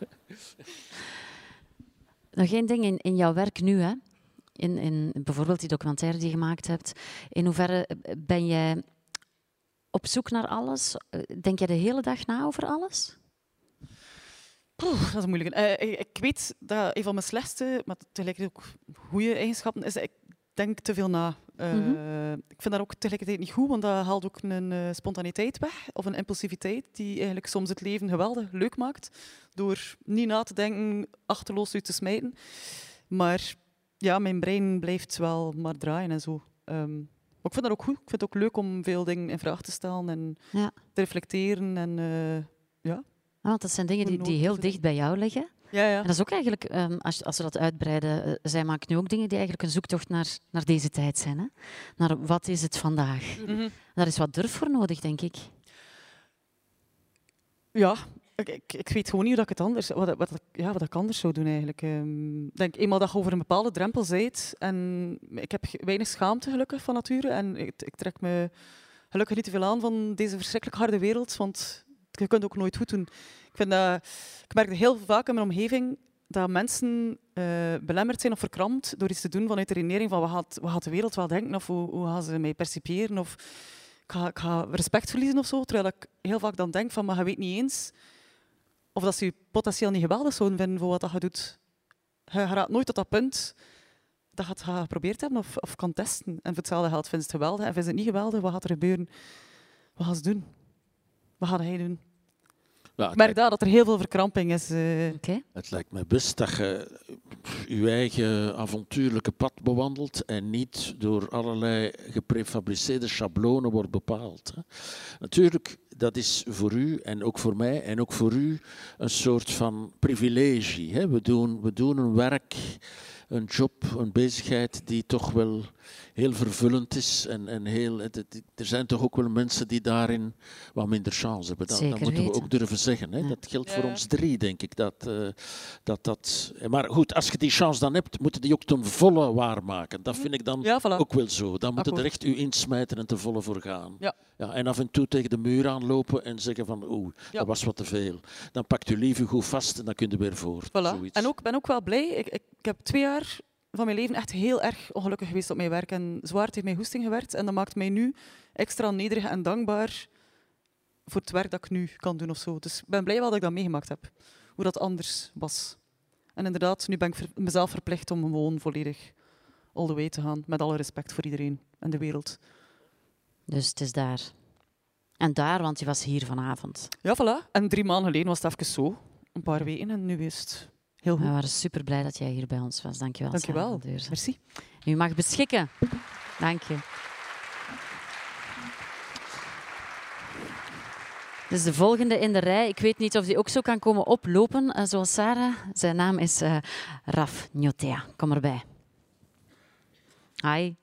Nog één ding in, in jouw werk nu, hè? In, in bijvoorbeeld die documentaire die je gemaakt hebt. In hoeverre ben jij op zoek naar alles? Denk jij de hele dag na over alles? Poeh, dat is moeilijk. Uh, ik, ik weet dat een van mijn slechtste, maar tegelijkertijd ook goede eigenschappen is dat ik denk te veel na. Uh, mm-hmm. Ik vind dat ook tegelijkertijd niet goed, want dat haalt ook een uh, spontaniteit weg, of een impulsiviteit die eigenlijk soms het leven geweldig leuk maakt, door niet na te denken, achterloos uit te smijten. Maar ja, mijn brein blijft wel maar draaien en zo. Um, maar ik vind dat ook goed. Ik vind het ook leuk om veel dingen in vraag te stellen en ja. te reflecteren. En, uh, ja. Ah, want dat zijn dingen die, die heel dicht bij jou liggen. Ja, ja. En dat is ook eigenlijk, um, als, als we dat uitbreiden, uh, zij maken nu ook dingen die eigenlijk een zoektocht naar, naar deze tijd zijn. Hè? Naar wat is het vandaag? Mm-hmm. Daar is wat durf voor nodig, denk ik. Ja, Ik, ik, ik weet gewoon niet hoe dat ik het anders, wat, wat, ja, wat ik anders zou doen eigenlijk. Um, ik denk eenmaal dat je over een bepaalde drempel bent en ik heb weinig schaamte gelukkig van nature en ik, ik trek me gelukkig niet te veel aan van deze verschrikkelijk harde wereld, want je kunt ook nooit goed doen. Ik, vind dat, ik merk heel vaak in mijn omgeving dat mensen uh, belemmerd zijn of verkrampt door iets te doen vanuit de redenering van wat gaat, wat gaat de wereld wel denken of hoe, hoe gaan ze mij percipiëren of ik ga, ik ga respect verliezen of zo. Terwijl ik heel vaak dan denk van, maar je weet niet eens of dat ze je potentieel niet geweldig zouden vinden voor wat je doet. Je gaat nooit tot dat punt dat je het gaat geprobeerd hebben of, of kan testen. En voor hetzelfde geld vindt het geweldig en vindt het niet geweldig, wat gaat er gebeuren? Wat gaan ze doen? Wat gaat hij doen? Ja, ik merk daar dat er heel veel verkramping is. Uh. Okay. Het lijkt mij best dat je je eigen avontuurlijke pad bewandelt en niet door allerlei geprefabriceerde schablonen wordt bepaald. Hè. Natuurlijk, dat is voor u en ook voor mij en ook voor u een soort van privilegie. Hè. We doen, we doen een werk, een job, een bezigheid die toch wel heel vervullend is. En, en heel, er zijn toch ook wel mensen die daarin wat minder chance hebben. Dat, dat moeten we weten. ook durven zeggen. Hè. Ja. Dat geldt Ja. voor ons drie, denk ik. Dat, uh, dat, dat, maar goed, als je die chance dan hebt, moet je die ook ten volle waarmaken. Dat vind ik dan Ja, voilà. ook wel zo. Dan moet je er Akkoord. echt u insmijten en ten volle voor gaan. Ja. Ja, en af en toe tegen de muur aanlopen en zeggen van oeh, Ja. dat was wat te veel. Dan pakt u liever goed vast en dan kun je weer voort. Voilà. Zoiets. En ook, ben ook wel blij. Ik, ik, ik heb twee jaar van mijn leven echt heel erg ongelukkig geweest op mijn werk en zwaar tegen mijn hoesting gewerkt. En dat maakt mij nu extra nederig en dankbaar voor het werk dat ik nu kan doen of zo. Dus ik ben blij wel dat ik dat meegemaakt heb. Hoe dat anders was. En inderdaad, nu ben ik ver- mezelf verplicht om gewoon volledig all the way te gaan. Met alle respect voor iedereen en de wereld. Dus het is daar. En daar, want je was hier vanavond. Ja, voilà. En drie maanden geleden was het even zo. Een paar weken en nu is het heel We goed. waren super blij dat jij hier bij ons was. Dank je wel. Dank je wel. Sarah van Deurzen. Merci. U mag beschikken. Dank je. Dus de volgende in de rij. Ik weet niet of die ook zo kan komen oplopen, uh, zoals Sarah. Zijn naam is uh, Raf Njotea. Kom erbij. Hi.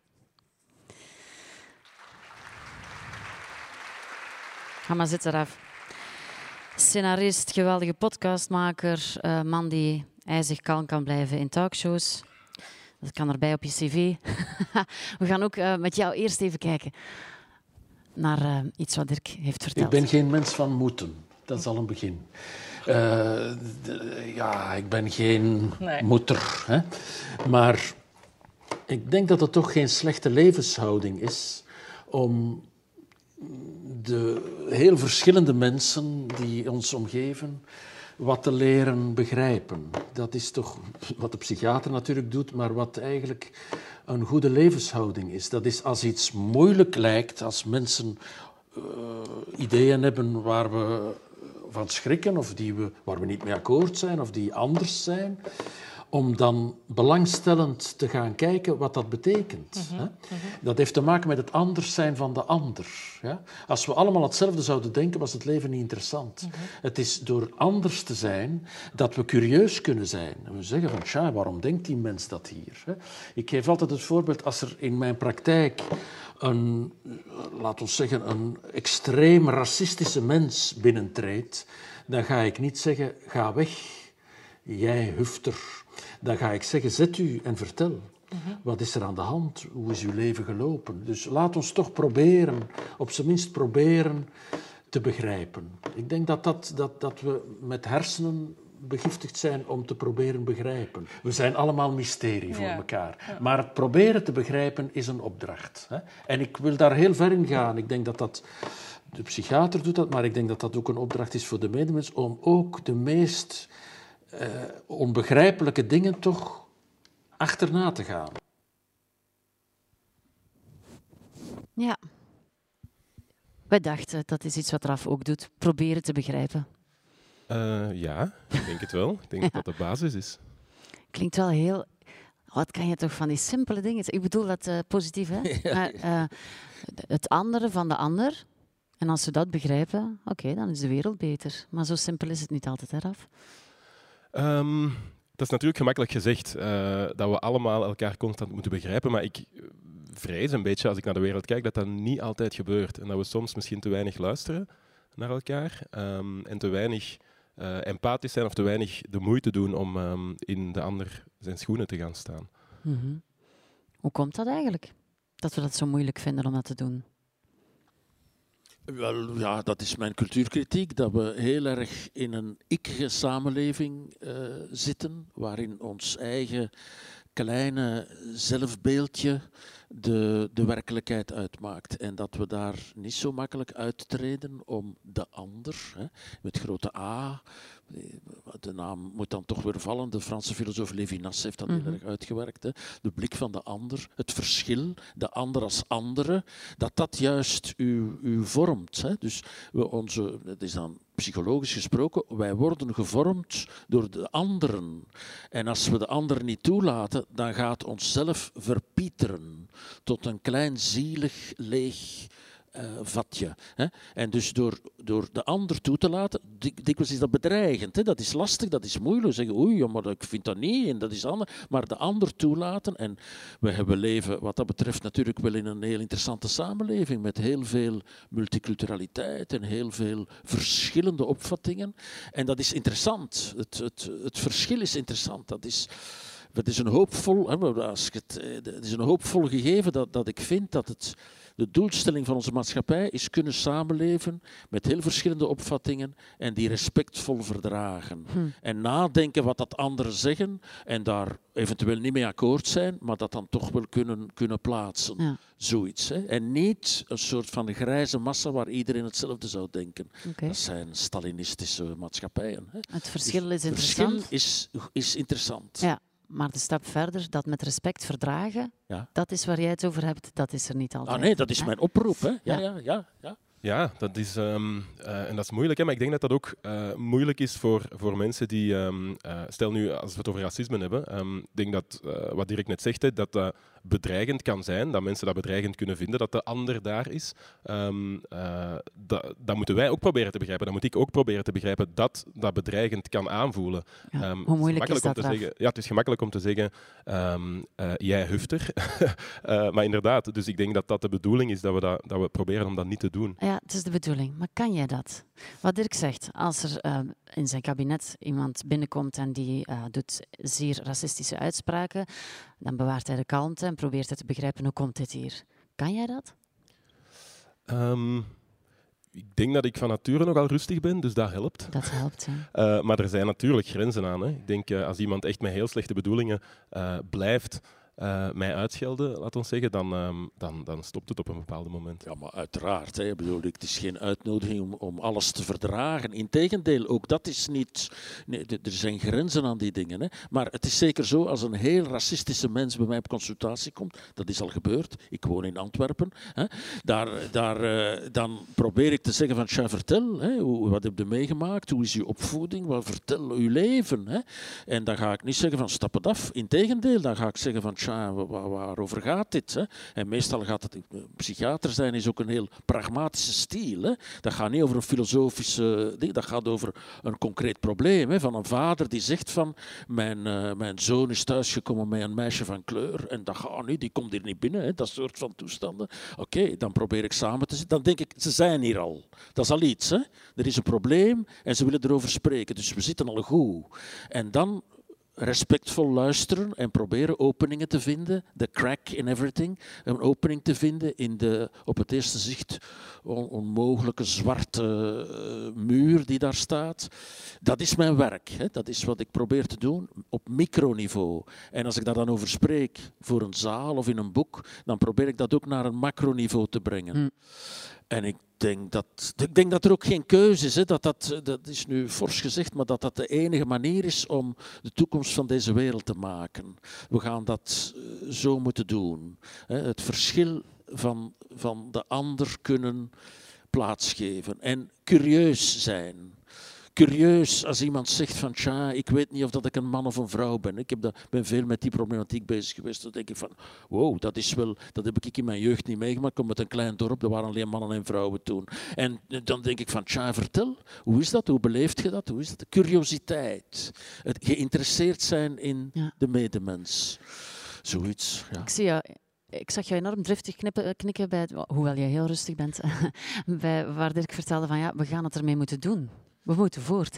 Ga maar zitten, Raf. Scenarist, geweldige podcastmaker, uh, man die ijzig kalm kan blijven in talkshows. Dat kan erbij op je cv. We gaan ook uh, met jou eerst even kijken naar uh, iets wat Dirk heeft verteld. Ik ben geen mens van moeten. Dat is al een begin. Uh, de, ja, ik ben geen Nee. moeder. Hè? Maar ik denk dat het toch geen slechte levenshouding is om de heel verschillende mensen die ons omgeven wat te leren begrijpen. Dat is toch wat de psychiater natuurlijk doet, maar wat eigenlijk een goede levenshouding is. Dat is als iets moeilijk lijkt, als mensen uh, ideeën hebben waar we van schrikken of die we, waar we niet mee akkoord zijn of die anders zijn, om dan belangstellend te gaan kijken wat dat betekent. Mm-hmm, Hè? mm-hmm. Dat heeft te maken met het anders zijn van de ander. Ja? Als we allemaal hetzelfde zouden denken, was het leven niet interessant. Mm-hmm. Het is door anders te zijn dat we curieus kunnen zijn. En we zeggen van, tja, waarom denkt die mens dat hier? Hè? Ik geef altijd het voorbeeld, als er in mijn praktijk een, laat ons zeggen, een extreem racistische mens binnentreedt, dan ga ik niet zeggen, ga weg, jij hufter. Dan ga ik zeggen, zet u en vertel. Uh-huh. Wat is er aan de hand? Hoe is uw leven gelopen? Dus laat ons toch proberen, op zijn minst proberen te begrijpen. Ik denk dat, dat, dat, dat we met hersenen begiftigd zijn om te proberen begrijpen. We zijn allemaal mysterie voor Ja. elkaar. Ja. Maar het proberen te begrijpen is een opdracht. Hè? En ik wil daar heel ver in gaan. Ik denk dat dat... De psychiater doet dat, maar ik denk dat dat ook een opdracht is voor de medemens om ook de meest uh, onbegrijpelijke dingen toch achterna te gaan. Ja. Wij dachten, dat is iets wat Raf ook doet. Proberen te begrijpen. Uh, ja, ik denk het wel. Ik denk ja. dat dat de basis is. Klinkt wel heel... Wat kan je toch van die simpele dingen... Ik bedoel dat uh, positief, hè? Ja. Maar, uh, het andere van de ander... En als we dat begrijpen, oké, okay, dan is de wereld beter. Maar zo simpel is het niet altijd, hè, Raf? Um, dat is natuurlijk gemakkelijk gezegd, uh, dat we allemaal elkaar constant moeten begrijpen. Maar ik vrees een beetje, als ik naar de wereld kijk, dat dat niet altijd gebeurt. En dat we soms misschien te weinig luisteren naar elkaar. Um, en te weinig uh, empathisch zijn of te weinig de moeite doen om um, in de ander zijn schoenen te gaan staan. Mm-hmm. Hoe komt dat eigenlijk? Dat we dat zo moeilijk vinden om dat te doen? Wel, ja, dat is mijn cultuurkritiek, dat we heel erg in een ikkige samenleving uh, zitten, waarin ons eigen kleine zelfbeeldje de, de werkelijkheid uitmaakt. En dat we daar niet zo makkelijk uittreden om de ander, hè, met grote A, de naam moet dan toch weer vallen, de Franse filosoof Lévinas heeft dat heel Mm-hmm. erg uitgewerkt, hè. De blik van de ander, het verschil, de ander als andere, dat dat juist u, u vormt. Hè. Dus we onze, het is dan psychologisch gesproken, wij worden gevormd door de anderen. En als we de ander niet toelaten, dan gaat onszelf verpieteren tot een klein zielig, leeg uh, vatje. Hè. En dus door, door de ander toe te laten, dik, dikwijls is dat bedreigend. Hè. Dat is lastig, dat is moeilijk. Zeggen, oei, ja, maar ik vind dat niet en dat is anders. Maar de ander toelaten. En we hebben leven wat dat betreft natuurlijk wel in een heel interessante samenleving met heel veel multiculturaliteit en heel veel verschillende opvattingen. En dat is interessant. Het, het, het verschil is interessant. Dat is... Het is een hoopvol, als het, het is een hoopvol gegeven dat, dat ik vind dat het, de doelstelling van onze maatschappij is kunnen samenleven met heel verschillende opvattingen en die respectvol verdragen. Hm. En nadenken wat dat anderen zeggen en daar eventueel niet mee akkoord zijn, maar dat dan toch wel kunnen, kunnen plaatsen. Ja. Zoiets. Hè. En niet een soort van grijze massa waar iedereen hetzelfde zou denken. Okay. Dat zijn Stalinistische maatschappijen. Hè. Het verschil Dus is interessant. Het verschil is, is interessant. Ja. Maar de stap verder, dat met respect verdragen, Ja. dat is waar jij het over hebt, dat is er niet altijd. Ah nee, dat is hè? mijn oproep. Hè. Ja, Ja. ja, ja, ja. Ja, dat is, um, uh, en dat is moeilijk, hè, maar ik denk dat dat ook uh, moeilijk is voor, voor mensen die... Um, uh, stel nu, als we het over racisme hebben, um, ik denk dat, uh, wat Dirk net zegt, hè, dat dat bedreigend kan zijn, dat mensen dat bedreigend kunnen vinden, dat de ander daar is. Um, uh, dat, dat moeten wij ook proberen te begrijpen. Dat moet ik ook proberen te begrijpen, dat dat bedreigend kan aanvoelen. Ja. Um, Hoe moeilijk het is dat, om te Raf? zeggen, ja, het is gemakkelijk om te zeggen, um, uh, jij hufter. uh, maar inderdaad, dus ik denk dat dat de bedoeling is, dat we, dat, dat we proberen om dat niet te doen. Ja, het is de bedoeling. Maar kan jij dat? Wat Dirk zegt, als er uh, in zijn kabinet iemand binnenkomt en die uh, doet zeer racistische uitspraken, dan bewaart hij de kalmte en probeert hij te begrijpen, hoe komt dit hier? Kan jij dat? Um, ik denk dat ik van nature nogal rustig ben, dus dat helpt. Dat helpt, ja. Uh, maar er zijn natuurlijk grenzen aan. Hè. Ik denk, uh, als iemand echt met heel slechte bedoelingen uh, blijft uh, mij uitschelden, laat ons zeggen, dan, um, dan, dan stopt het op een bepaald moment. Ja, maar uiteraard. Hè. Ik bedoel, het is geen uitnodiging om, om alles te verdragen. Integendeel, ook dat is niet... Nee, er zijn grenzen aan die dingen. Hè. Maar het is zeker zo, als een heel racistische mens bij mij op consultatie komt, dat is al gebeurd, ik woon in Antwerpen, hè. Daar, daar, uh, dan probeer ik te zeggen van, tja, vertel, hè, hoe, wat heb je meegemaakt, hoe is uw opvoeding, wat, vertel uw leven. Hè. En dan ga ik niet zeggen van, stap het af. Integendeel, dan ga ik zeggen van, tja, waar, waarover gaat dit? Hè? En meestal gaat het... Psychiater zijn is ook een heel pragmatische stijl. Hè? Dat gaat niet over een filosofische ding, dat gaat over een concreet probleem. Hè? Van een vader die zegt van, mijn, uh, mijn zoon is thuisgekomen met een meisje van kleur en dat gaat niet, die komt hier niet binnen. Hè? Dat soort van toestanden. Oké, okay, dan probeer ik samen te zitten. Dan denk ik, ze zijn hier al. Dat is al iets. Hè? Er is een probleem en ze willen erover spreken. Dus we zitten al goed. En dan respectvol luisteren en proberen openingen te vinden, de crack in everything, een opening te vinden in de op het eerste zicht on- onmogelijke zwarte uh, muur die daar staat. Dat is mijn werk, hè. Dat is wat ik probeer te doen op microniveau. En als ik daar dan over spreek voor een zaal of in een boek, dan probeer ik dat ook naar een macroniveau te brengen. Mm. En ik denk, dat, ik denk dat er ook geen keuze is. Hè. Dat, dat, dat is nu fors gezegd, maar dat dat de enige manier is om de toekomst van deze wereld te maken. We gaan dat zo moeten doen. Hè. Het verschil van, van de ander kunnen plaatsgeven. En curieus zijn. Curieus als iemand zegt van, tja, ik weet niet of dat ik een man of een vrouw ben. Ik heb dat, ben veel met die problematiek bezig geweest. Dan denk ik van, wow, dat is wel, dat heb ik in mijn jeugd niet meegemaakt. Ik kom uit een klein dorp, er waren alleen mannen en vrouwen toen. En dan denk ik van, tja, vertel, hoe is dat? Hoe beleeft je dat? Hoe is dat? Curiositeit. Het geïnteresseerd zijn in ja. de medemens. Zoiets, ja. Ik zie jou... Ik zag jou enorm driftig knippen, knikken, bij het, hoewel jij heel rustig bent, bij, waar Dirk vertelde van ja, we gaan het ermee moeten doen. We moeten voort, hè?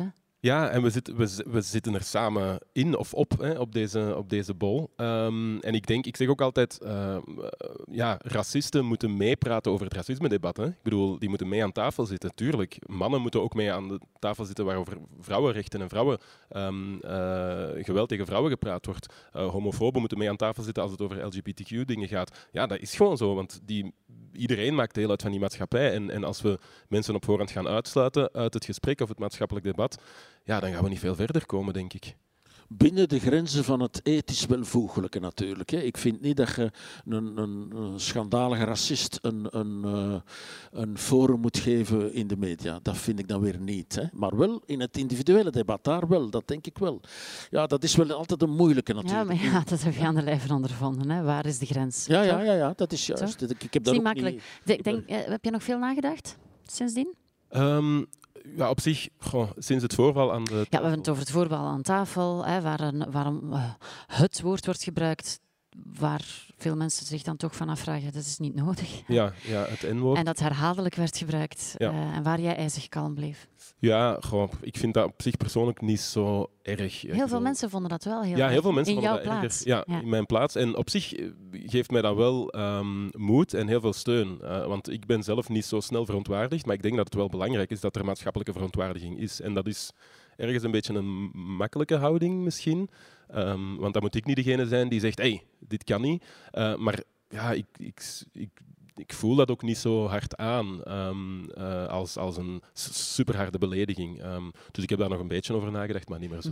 Ja, en we, zitten we, we zitten er samen in of op, hè, op, deze, op deze bol. Um, en ik denk, ik zeg ook altijd, uh, ja, racisten moeten meepraten over het racisme-debat. Hè. Ik bedoel, die moeten mee aan tafel zitten, tuurlijk. Mannen moeten ook mee aan de tafel zitten waarover vrouwenrechten en vrouwen, um, uh, geweld tegen vrouwen gepraat wordt. Uh, homofoben moeten mee aan tafel zitten als het over L G B T Q-dingen gaat. Ja, dat is gewoon zo, want die, iedereen maakt deel uit van die maatschappij. En, en als we mensen op voorhand gaan uitsluiten uit het gesprek of het maatschappelijk debat, ja, dan gaan we niet veel verder komen, denk ik. Binnen de grenzen van het ethisch welvoegelijke natuurlijk. Hè. Ik vind niet dat je een, een, een schandalige racist een, een, uh, een forum moet geven in de media. Dat vind ik dan weer niet. Hè. Maar wel in het individuele debat, daar wel, dat denk ik wel. Ja, dat is wel altijd een moeilijke natuurlijk. Ja, maar ja, dat heb je aan de lijf ondervonden. Hè. Waar is de grens? Ja, ja, ja, ja, dat is juist. Zo? Ik, ik heb dat dat is niet ook makkelijk. niet... Denk, denk, uh, heb je nog veel nagedacht sindsdien? Um, Ja, op zich, goh, sinds het voorval aan de... Ja, we hebben het over het voorval aan tafel, hè, waar een, waarom uh, het woord wordt gebruikt, waar veel mensen zich dan toch van afvragen, dat is niet nodig. Ja, ja het N-woord. En dat herhaaldelijk werd gebruikt, ja. uh, en waar jij ijzig kalm bleef. Ja, goh, ik vind dat op zich persoonlijk niet zo erg. Heel veel bedoel... mensen vonden dat wel heel Ja, erg. heel veel mensen in vonden jouw dat plaats. erger. Ja, ja, in mijn plaats. En op zich geeft mij dat wel um, moed en heel veel steun. Uh, want ik ben zelf niet zo snel verontwaardigd, maar ik denk dat het wel belangrijk is dat er maatschappelijke verontwaardiging is. En dat is ergens een beetje een makkelijke houding misschien. Um, want dan moet ik niet degene zijn die zegt, hey, dit kan niet. Uh, maar ja, ik... ik, ik Ik voel dat ook niet zo hard aan um, uh, als, als een superharde belediging. Um, dus ik heb daar nog een beetje over nagedacht, maar niet meer zo.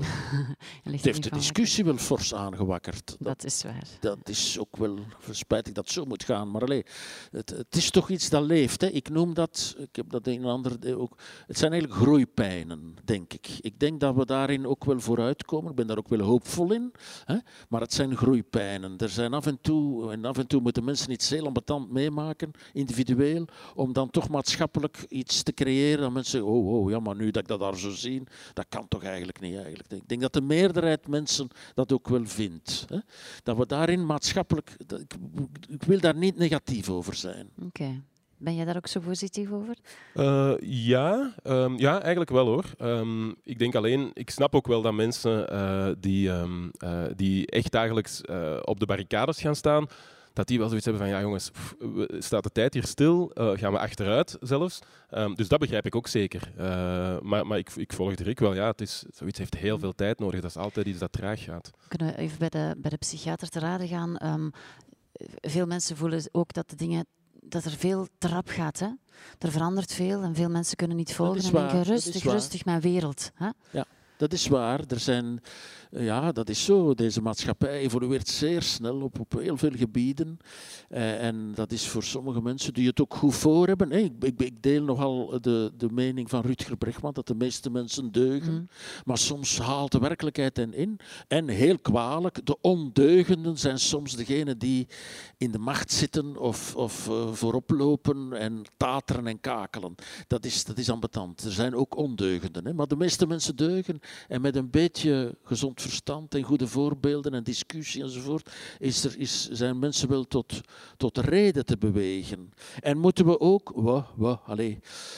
Het heeft de discussie wel fors aangewakkerd. Dat, dat is waar. Dat is ook wel spijtig dat het zo moet gaan. Maar allez, het, het is toch iets dat leeft. Hè. Ik noem dat, ik heb dat een en ander ook. Het zijn eigenlijk groeipijnen, denk ik. Ik denk dat we daarin ook wel vooruitkomen. Ik ben daar ook wel hoopvol in. Hè. Maar het zijn groeipijnen. Er zijn af en toe, en af en toe moeten mensen iets heel ambetant meemaken, individueel, om dan toch maatschappelijk iets te creëren. Dat mensen zeggen, oh, oh, ja, maar nu dat ik dat daar zo zie, dat kan toch eigenlijk niet. Eigenlijk. Ik denk dat de meerderheid mensen dat ook wel vindt. Hè? Dat we daarin maatschappelijk... Dat, ik, ik wil daar niet negatief over zijn. Oké. Okay. Ben jij daar ook zo positief over? Uh, ja, um, ja, eigenlijk wel hoor. Um, ik denk alleen, ik snap ook wel dat mensen uh, die, um, uh, die echt dagelijks uh, op de barricades gaan staan, dat die wel zoiets hebben van, ja jongens, pff, staat de tijd hier stil? Uh, gaan we achteruit zelfs? Um, dus dat begrijp ik ook zeker. Uh, maar maar ik, ik volg Dirk wel, ja, het is, zoiets heeft heel veel tijd nodig. Dat is altijd iets dat traag gaat. Kunnen we even bij de, bij de psychiater te raden gaan? Um, veel mensen voelen ook dat de dingen... dat er veel trap gaat. Hè? Er verandert veel en veel mensen kunnen niet volgen. En denken, rustig, rustig, mijn wereld. Hè? Ja, dat is waar. Er zijn, ja, dat is zo. Deze maatschappij evolueert zeer snel op, op heel veel gebieden. Eh, en dat is voor sommige mensen die het ook goed voor hebben. Hey, ik, ik, ik deel nogal de, de mening van Rutger Bregman dat de meeste mensen deugen. Mm. Maar soms haalt de werkelijkheid hen in. En heel kwalijk, de ondeugenden zijn soms degenen die in de macht zitten of, of uh, voorop lopen en tateren en kakelen. Dat is, dat is ambetant. Er zijn ook ondeugenden. Hè? Maar de meeste mensen deugen. En met een beetje gezond verstand en goede voorbeelden en discussie enzovoort, is er, is, zijn mensen wel tot, tot reden te bewegen. En moeten we ook wow, wow, allez,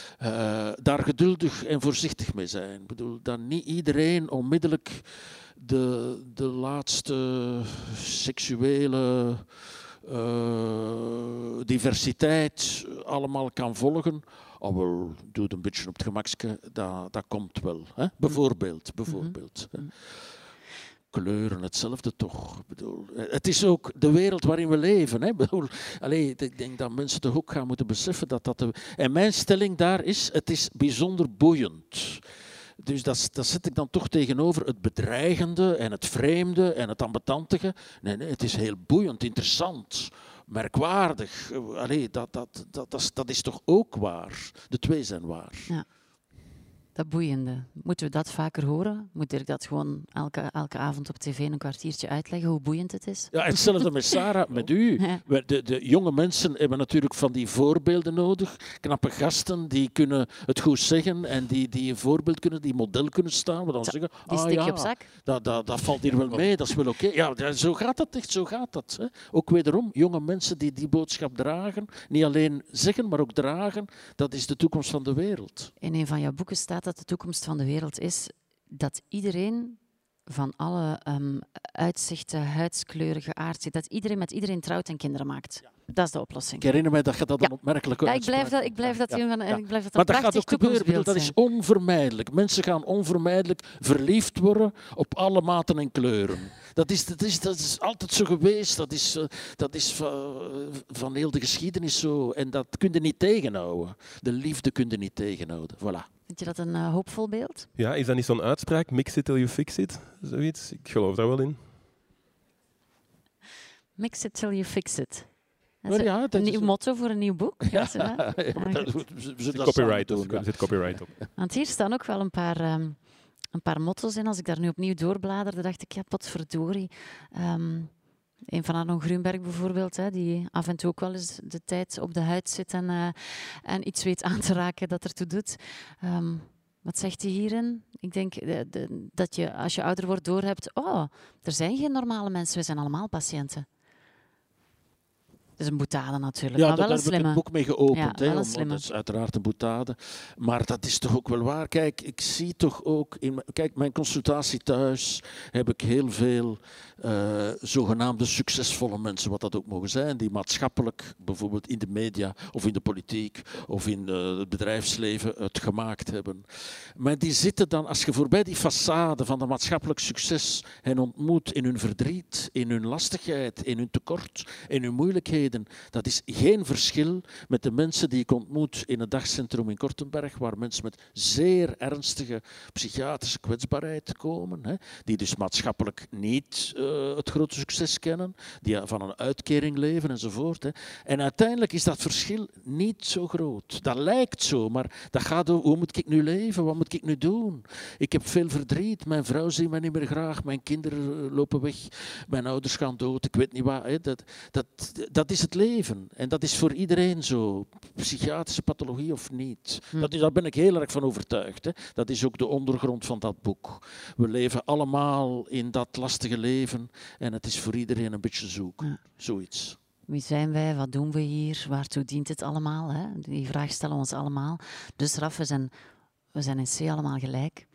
uh, daar geduldig en voorzichtig mee zijn. Ik bedoel, dat niet iedereen onmiddellijk de, de laatste seksuele uh, diversiteit allemaal kan volgen. Oh, wel, doe het een beetje op het gemakske, dat, dat komt wel. Hè? Bijvoorbeeld. bijvoorbeeld mm-hmm. Kleuren, hetzelfde toch. Ik bedoel, het is ook de wereld waarin we leven. Hè? Ik bedoel, allez, ik denk dat mensen toch ook gaan moeten beseffen dat dat... De... En mijn stelling daar is, het is bijzonder boeiend. Dus dat, dat zet ik dan toch tegenover het bedreigende en het vreemde en het ambetantige. Nee, nee, het is heel boeiend, interessant, merkwaardig. Allee, dat, dat, dat, dat, is, dat is toch ook waar. De twee zijn waar. Ja. Dat boeiende. Moeten we dat vaker horen? Moet Dirk dat gewoon elke, elke avond op tv een kwartiertje uitleggen hoe boeiend het is? Ja, hetzelfde met Sarah, met u. De, de jonge mensen hebben natuurlijk van die voorbeelden nodig. Knappe gasten die kunnen het goed zeggen en die, die een voorbeeld kunnen, die model kunnen staan. We dan zo, zeggen, die ah, stik je ja, op zak? Dat, dat, dat valt hier wel mee, dat is wel oké. Okay. Ja, zo gaat dat echt, zo gaat dat. Hè. Ook wederom, jonge mensen die die boodschap dragen, niet alleen zeggen, maar ook dragen, dat is de toekomst van de wereld. In een van jouw boeken staat dat de toekomst van de wereld is dat iedereen van alle um, uitzichten, huidskleuren, geaardheid, dat iedereen met iedereen trouwt en kinderen maakt. Ja. Dat is de oplossing. Ik herinner mij dat je dat een ja. opmerkelijke ja, ik blijf dat, ik blijf dat, ja. een van, ja. ik blijf dat maar een dat gaat ook gebeuren. Bedoel, dat is onvermijdelijk. Mensen gaan onvermijdelijk verliefd worden op alle maten en kleuren. Dat is, dat is, dat is altijd zo geweest. Dat is, uh, dat is van, uh, van heel de geschiedenis zo. En dat kun je niet tegenhouden. De liefde kun je niet tegenhouden. Voilà. Vind je dat een uh, hoopvol beeld? Ja, is dat niet zo'n uitspraak? Mix it till you fix it? Zoiets? Ik geloof daar wel in. Mix it till you fix it. Dat is ja, dat een is nieuw een... motto voor een nieuw boek. Ja, ja, ja, ah, dat, we zullen copyright doen. Er zit copyright op. Want hier staan ook wel een paar, um, een paar motto's in. Als ik daar nu opnieuw doorbladerde, dacht ik, ja, potverdorie. Um, Een van Arno Grunberg bijvoorbeeld, hè, die af en toe ook wel eens de tijd op de huid zit en, uh, en iets weet aan te raken dat ertoe doet. Um, wat zegt hij hierin? Ik denk de, de, dat je als je ouder wordt doorhebt, oh, er zijn geen normale mensen, we zijn allemaal patiënten. Het is een boetade natuurlijk, ja, maar wel daar een heb ik slimme. het boek mee geopend. Ja, hè, wel om, een dat is uiteraard een boetade. Maar dat is toch ook wel waar. Kijk, ik zie toch ook... In, kijk, mijn consultatie thuis heb ik heel veel uh, zogenaamde succesvolle mensen, wat dat ook mogen zijn, die maatschappelijk, bijvoorbeeld in de media of in de politiek of in uh, het bedrijfsleven, het gemaakt hebben. Maar die zitten dan, als je voorbij die façade van de maatschappelijk succes hen ontmoet in hun verdriet, in hun lastigheid, in hun tekort, in hun moeilijkheden, dat is geen verschil met de mensen die ik ontmoet in het dagcentrum in Kortenberg, waar mensen met zeer ernstige psychiatrische kwetsbaarheid komen, hè, die dus maatschappelijk niet uh, het grote succes kennen, die van een uitkering leven enzovoort. Hè. En uiteindelijk is dat verschil niet zo groot. Dat lijkt zo, maar dat gaat over hoe moet ik nu leven, wat moet ik nu doen? Ik heb veel verdriet, mijn vrouw ziet mij niet meer graag, mijn kinderen lopen weg, mijn ouders gaan dood, ik weet niet wat. Hè. Dat, dat, dat is het leven. En dat is voor iedereen zo. Psychiatrische pathologie of niet. Hm. Dat is, daar ben ik heel erg van overtuigd. Hè. Dat is ook de ondergrond van dat boek. We leven allemaal in dat lastige leven en het is voor iedereen een beetje zoek. Ja. Zoiets. Wie zijn wij? Wat doen we hier? Waartoe dient het allemaal? Hè? Die vraag stellen we ons allemaal. Dus Raf, we zijn, we zijn in C allemaal gelijk.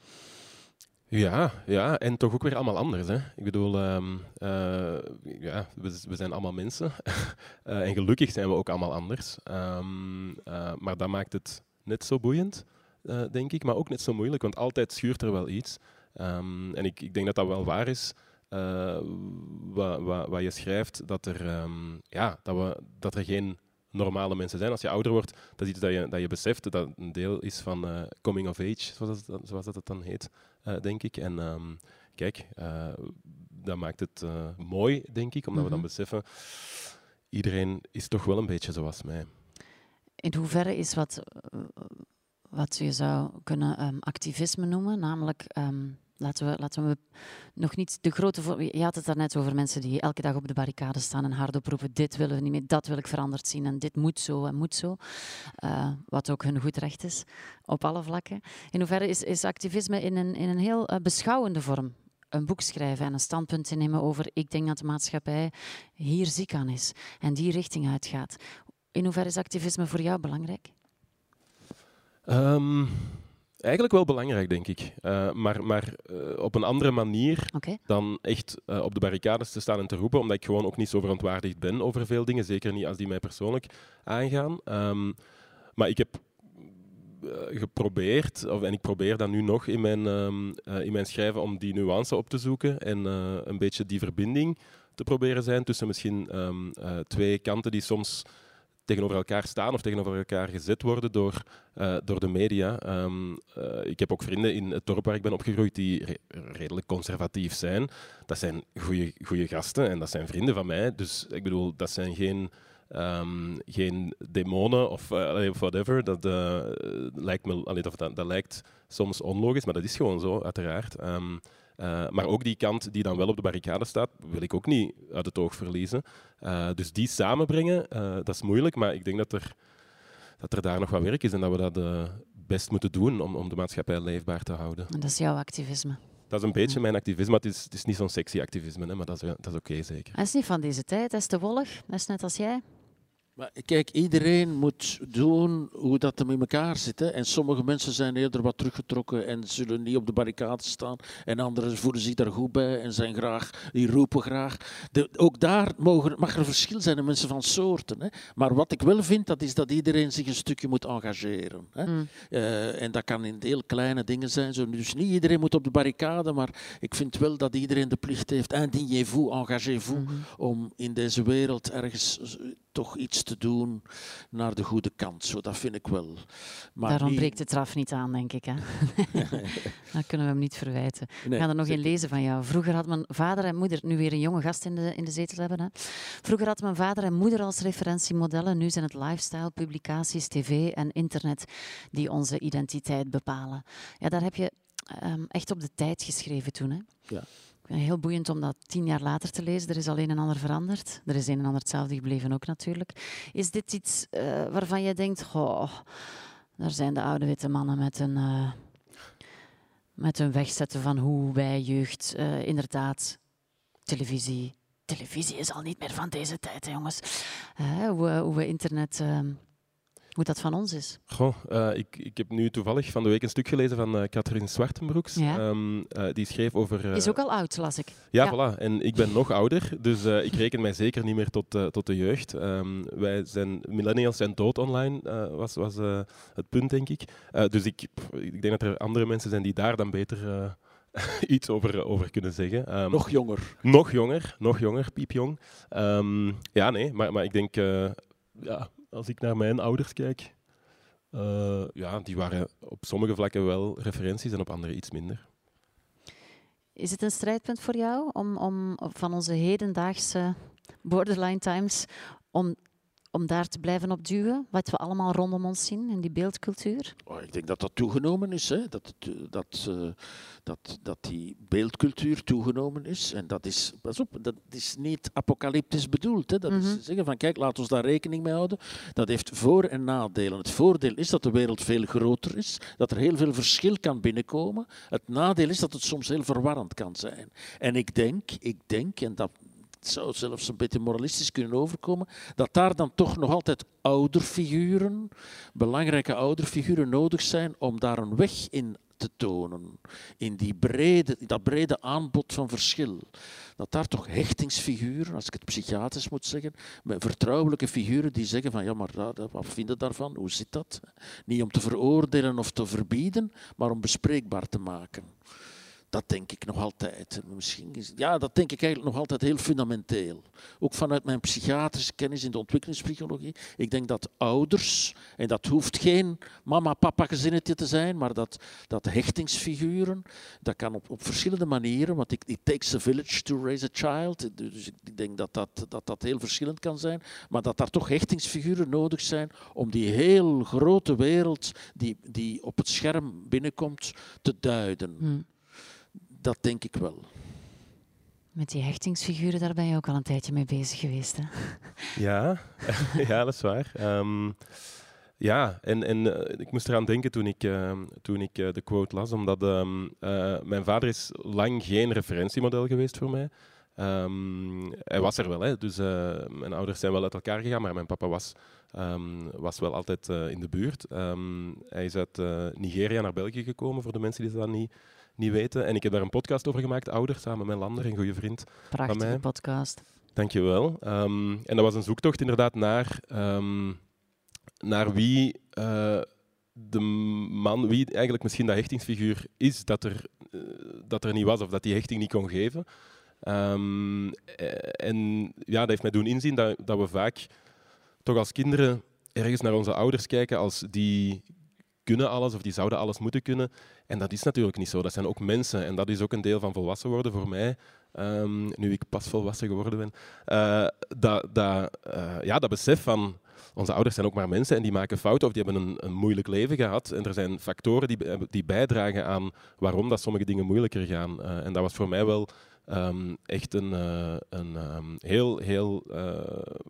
Ja, ja, en toch ook weer allemaal anders. Hè. Ik bedoel, um, uh, ja, we, we zijn allemaal mensen. uh, en gelukkig zijn we ook allemaal anders. Um, uh, maar dat maakt het net zo boeiend, uh, denk ik, maar ook net zo moeilijk, want altijd schuurt er wel iets. Um, en ik, ik denk dat dat wel waar is, uh, wat, wat, wat je schrijft, dat er, um, ja, dat, we, dat er geen normale mensen zijn. Als je ouder wordt, dat is iets dat je, dat je beseft dat dat een deel is van uh, coming of age, zoals dat, zoals dat het dan heet. Uh, denk ik. En um, kijk, uh, dat maakt het uh, mooi, denk ik, omdat mm-hmm. we dan beseffen, iedereen is toch wel een beetje zoals mij. In hoeverre is wat, wat je zou kunnen um, activisme noemen, namelijk, um, laten, we, laten we nog niet de grote... Vo- je had het daarnet over mensen die elke dag op de barricade staan en hardop roepen, dit willen we niet meer, dat wil ik veranderd zien en dit moet zo en moet zo. Uh, wat ook hun goed recht is, op alle vlakken. In hoeverre is, is activisme in een, in een heel uh, beschouwende vorm een boek schrijven en een standpunt innemen over, ik denk dat de maatschappij hier ziek aan is en die richting uitgaat. In hoeverre is activisme voor jou belangrijk? Um, eigenlijk wel belangrijk, denk ik. Uh, maar maar uh, op een andere manier okay. dan echt uh, op de barricades te staan en te roepen, omdat ik gewoon ook niet zo verontwaardigd ben over veel dingen, zeker niet als die mij persoonlijk aangaan. Um, maar ik heb uh, geprobeerd, of, en ik probeer dat nu nog in mijn, um, uh, in mijn schrijven, om die nuance op te zoeken en uh, een beetje die verbinding te proberen zijn tussen misschien um, uh, twee kanten die soms tegenover elkaar staan of tegenover elkaar gezet worden door, uh, door de media. Um, uh, ik heb ook vrienden in het dorp waar ik ben opgegroeid die re- redelijk conservatief zijn. Dat zijn goede gasten en dat zijn vrienden van mij. Dus ik bedoel, dat zijn geen, um, geen demonen of uh, whatever. Dat, uh, lijkt me, allee, dat, dat lijkt soms onlogisch, maar dat is gewoon zo, uiteraard. Um, Uh, maar ook die kant die dan wel op de barricade staat, wil ik ook niet uit het oog verliezen. Uh, dus die samenbrengen, uh, dat is moeilijk, maar ik denk dat er, dat er daar nog wat werk is en dat we dat uh, best moeten doen om, om de maatschappij leefbaar te houden. En dat is jouw activisme? Dat is een beetje mijn activisme, maar het is, het is niet zo'n sexy activisme, hè, maar dat is, dat is oké, okay, zeker. Hij is niet van deze tijd, hij is te wollig, hij is net als jij. Maar kijk, iedereen moet doen hoe dat hem in elkaar zit. Hè. En sommige mensen zijn eerder wat teruggetrokken en zullen niet op de barricade staan. En anderen voelen zich daar goed bij en zijn graag, die roepen graag. De, ook daar mogen, mag er verschil zijn in mensen van soorten. Hè. Maar wat ik wel vind, dat is dat iedereen zich een stukje moet engageren. Hè. Mm. Uh, en dat kan in heel kleine dingen zijn. Zo. Dus niet iedereen moet op de barricade, maar ik vind wel dat iedereen de plicht heeft. Indignez-vous, engagez-vous, mm-hmm. om in deze wereld ergens toch iets te doen naar de goede kant. Zo, dat vind ik wel. Maar Daar ontbreekt niet... de traf niet aan, denk ik. Hè? Dat kunnen we hem niet verwijten. Nee, ik ga er nog zeker. een lezen van jou. Vroeger had mijn vader en moeder, nu weer een jonge gast in de, in de zetel hebben. Hè? Vroeger had mijn vader en moeder als referentiemodellen. Nu zijn het lifestyle, publicaties, tv en internet die onze identiteit bepalen. Ja, daar heb je um, echt op de tijd geschreven toen. Hè? Ja. Heel boeiend om dat tien jaar later te lezen. Er is alleen een ander veranderd. Er is een en ander hetzelfde gebleven ook natuurlijk. Is dit iets uh, waarvan je denkt, goh, daar zijn de oude witte mannen met een, uh, met een wegzetten van hoe wij jeugd uh, inderdaad televisie... Televisie is al niet meer van deze tijd, hè, jongens. Uh, hoe, hoe we internet... Uh, Hoe dat van ons is. Goh, uh, ik, ik heb nu toevallig van de week een stuk gelezen van uh, Catherine Zwartenbroeks. Ja. Um, uh, die schreef over... Uh, is ook al oud, las ik. Ja, ja, voilà. En ik ben nog ouder, dus uh, ik reken mij zeker niet meer tot, uh, tot de jeugd. Um, wij zijn, millennials zijn dood online, uh, was, was uh, het punt, denk ik. Uh, dus ik, ik denk dat er andere mensen zijn die daar dan beter... Uh, iets over, over kunnen zeggen. Um, nog jonger. Nog jonger, nog jonger, piepjong. Um, ja, nee, maar, maar ik denk... Uh, ja, als ik naar mijn ouders kijk, uh, ja, die waren op sommige vlakken wel referenties en op andere iets minder. Is het een strijdpunt voor jou om, om van onze hedendaagse borderline times om, om daar te blijven op duwen, wat we allemaal rondom ons zien in die beeldcultuur? Oh, ik denk dat dat toegenomen is, hè. Dat, dat, uh, dat, dat die beeldcultuur toegenomen is. En dat is, pas op, dat is niet apocalyptisch bedoeld. Hè. Dat mm-hmm. is zeggen van, kijk, laat ons daar rekening mee houden. Dat heeft voor- en nadelen. Het voordeel is dat de wereld veel groter is, dat er heel veel verschil kan binnenkomen. Het nadeel is dat het soms heel verwarrend kan zijn. En ik denk, ik denk, en dat... Het zou zelfs een beetje moralistisch kunnen overkomen, dat daar dan toch nog altijd ouderfiguren, belangrijke ouderfiguren nodig zijn om daar een weg in te tonen. In die brede, dat brede aanbod van verschil. Dat daar toch hechtingsfiguren, als ik het psychiatrisch moet zeggen, met vertrouwelijke figuren die zeggen van ja, maar wat vind je daarvan? Hoe zit dat? Niet om te veroordelen of te verbieden, maar om bespreekbaar te maken. Dat denk ik nog altijd. Misschien is, ja, dat denk ik eigenlijk nog altijd heel fundamenteel. Ook vanuit mijn psychiatrische kennis in de ontwikkelingspsychologie. Ik denk dat ouders, en dat hoeft geen mama-papa-gezinnetje te zijn, maar dat, dat hechtingsfiguren, dat kan op, op verschillende manieren, want it, it takes a village to raise a child. Dus ik denk dat dat, dat dat heel verschillend kan zijn, maar dat daar toch hechtingsfiguren nodig zijn om die heel grote wereld die, die op het scherm binnenkomt te duiden. Hmm. Dat denk ik wel. Met die hechtingsfiguren, daar ben je ook al een tijdje mee bezig geweest, hè? Ja, ja, dat is waar. Um, ja, en, en uh, ik moest eraan denken toen ik, uh, toen ik uh, de quote las, omdat um, uh, mijn vader is lang geen referentiemodel geweest voor mij. Um, hij was er wel, hè. Dus uh, mijn ouders zijn wel uit elkaar gegaan, maar mijn papa was, um, was wel altijd uh, in de buurt. Um, hij is uit uh, Nigeria naar België gekomen, voor de mensen die dat niet... niet weten. En ik heb daar een podcast over gemaakt, Ouder, samen met Lander, een goede vriend Prachtige van mij. Prachtige podcast. Dankjewel. Um, en dat was een zoektocht inderdaad naar, um, naar wie uh, de man, wie eigenlijk misschien dat hechtingsfiguur is dat er, uh, dat er niet was of dat die hechting niet kon geven. Um, en ja, dat heeft mij doen inzien dat, dat we vaak toch als kinderen ergens naar onze ouders kijken als die kunnen alles of die zouden alles moeten kunnen. En dat is natuurlijk niet zo. Dat zijn ook mensen. En dat is ook een deel van volwassen worden voor mij. Um, nu ik pas volwassen geworden ben. Uh, dat, dat, uh, ja, dat besef van... Onze ouders zijn ook maar mensen en die maken fouten of die hebben een, een moeilijk leven gehad. En er zijn factoren die, die bijdragen aan waarom dat sommige dingen moeilijker gaan. Uh, en dat was voor mij wel um, echt een, uh, een um, heel, heel uh,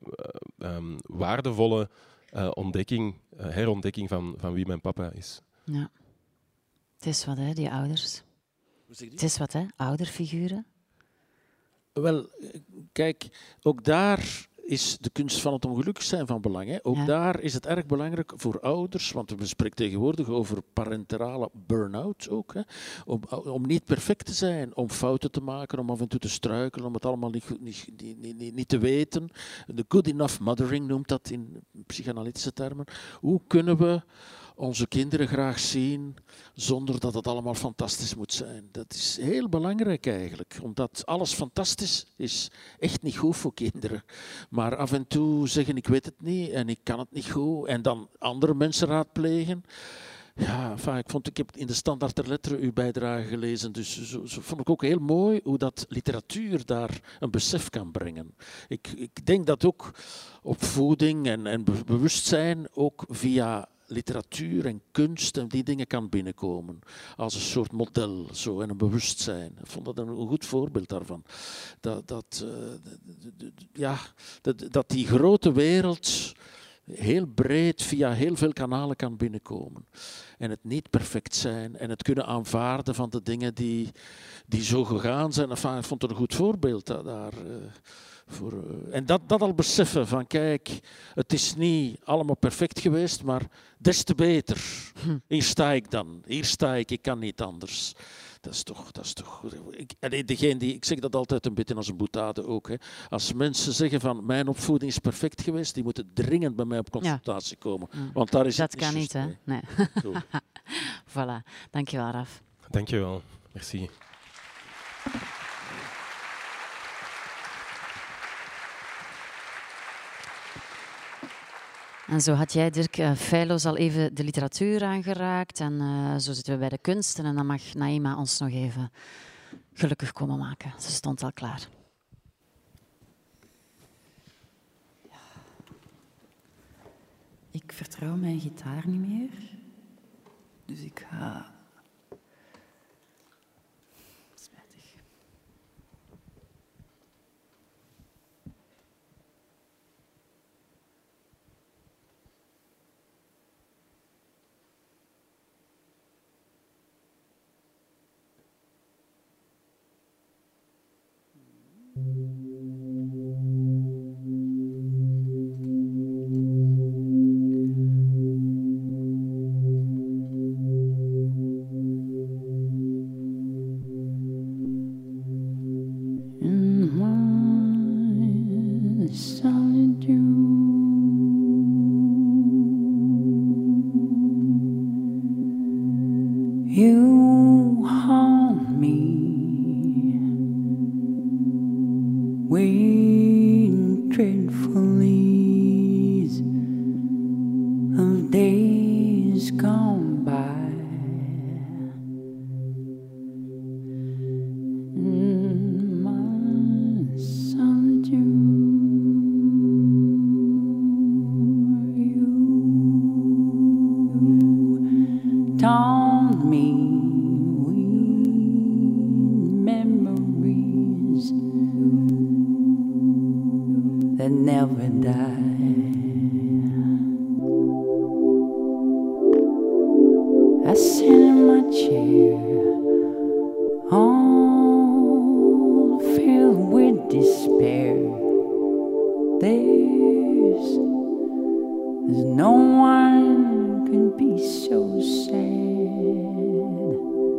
um, waardevolle uh, ontdekking, uh, herontdekking van, van wie mijn papa is. Ja. Het is wat, hè, die ouders. Het is wat, hè, ouderfiguren. Wel, kijk, ook daar is de kunst van het ongelukkig zijn van belang. Hè. Ook Ja. daar is het erg belangrijk voor ouders, want we spreken tegenwoordig over parenterale burn-out ook. Hè. Om, om niet perfect te zijn, om fouten te maken, om af en toe te struikelen, om het allemaal niet, goed- niet, niet, niet, niet te weten. De good enough mothering noemt dat in psychanalytische termen. Hoe kunnen we onze kinderen graag zien zonder dat het allemaal fantastisch moet zijn? Dat is heel belangrijk eigenlijk, omdat alles fantastisch is echt niet goed voor kinderen. Maar af en toe zeggen ik weet het niet en ik kan het niet goed en dan andere mensen raadplegen. Ja, enfin, ik, vond, ik heb in de Standaard der Letteren uw bijdrage gelezen, dus zo, zo vond ik ook heel mooi hoe dat literatuur daar een besef kan brengen. Ik, ik denk dat ook opvoeding en, en be- bewustzijn ook via literatuur en kunst en die dingen kan binnenkomen. Als een soort model zo, en een bewustzijn. Ik vond dat een, een goed voorbeeld daarvan. Dat, dat, uh, d- d- d- ja, dat, dat die grote wereld heel breed via heel veel kanalen kan binnenkomen. En het niet perfect zijn en het kunnen aanvaarden van de dingen die, die zo gegaan zijn. Enfin, ik vond het een goed voorbeeld da- daar. Uh, voor, uh, en dat, dat al beseffen van kijk, het is niet allemaal perfect geweest, maar des te beter. Hm. Hier sta ik dan, hier sta ik, ik kan niet anders. Dat is toch, dat is toch. Ik, en degene die, ik zeg dat altijd een beetje als een boetade ook. Hè. Als mensen zeggen van mijn opvoeding is perfect geweest, die moeten dringend bij mij op consultatie komen. Mm. Want daar is Dat het kan juist niet, hè? mee. Nee. Zo. Voilà. Dankjewel, Raf. Dankjewel. Merci. En zo had jij, Dirk, uh, feilloos al even de literatuur aangeraakt. En uh, zo zitten we bij de kunsten. En dan mag Naïma ons nog even gelukkig komen maken. Ze stond al klaar. Ik vertrouw mijn gitaar niet meer. Dus ik ga... Spijtig. In my solitude, you haunt me with dreadful ease of days gone by. In my solitude, you taunt me with memories that never die. I sit in my chair, all filled with despair. There's, there's no one can be so sad.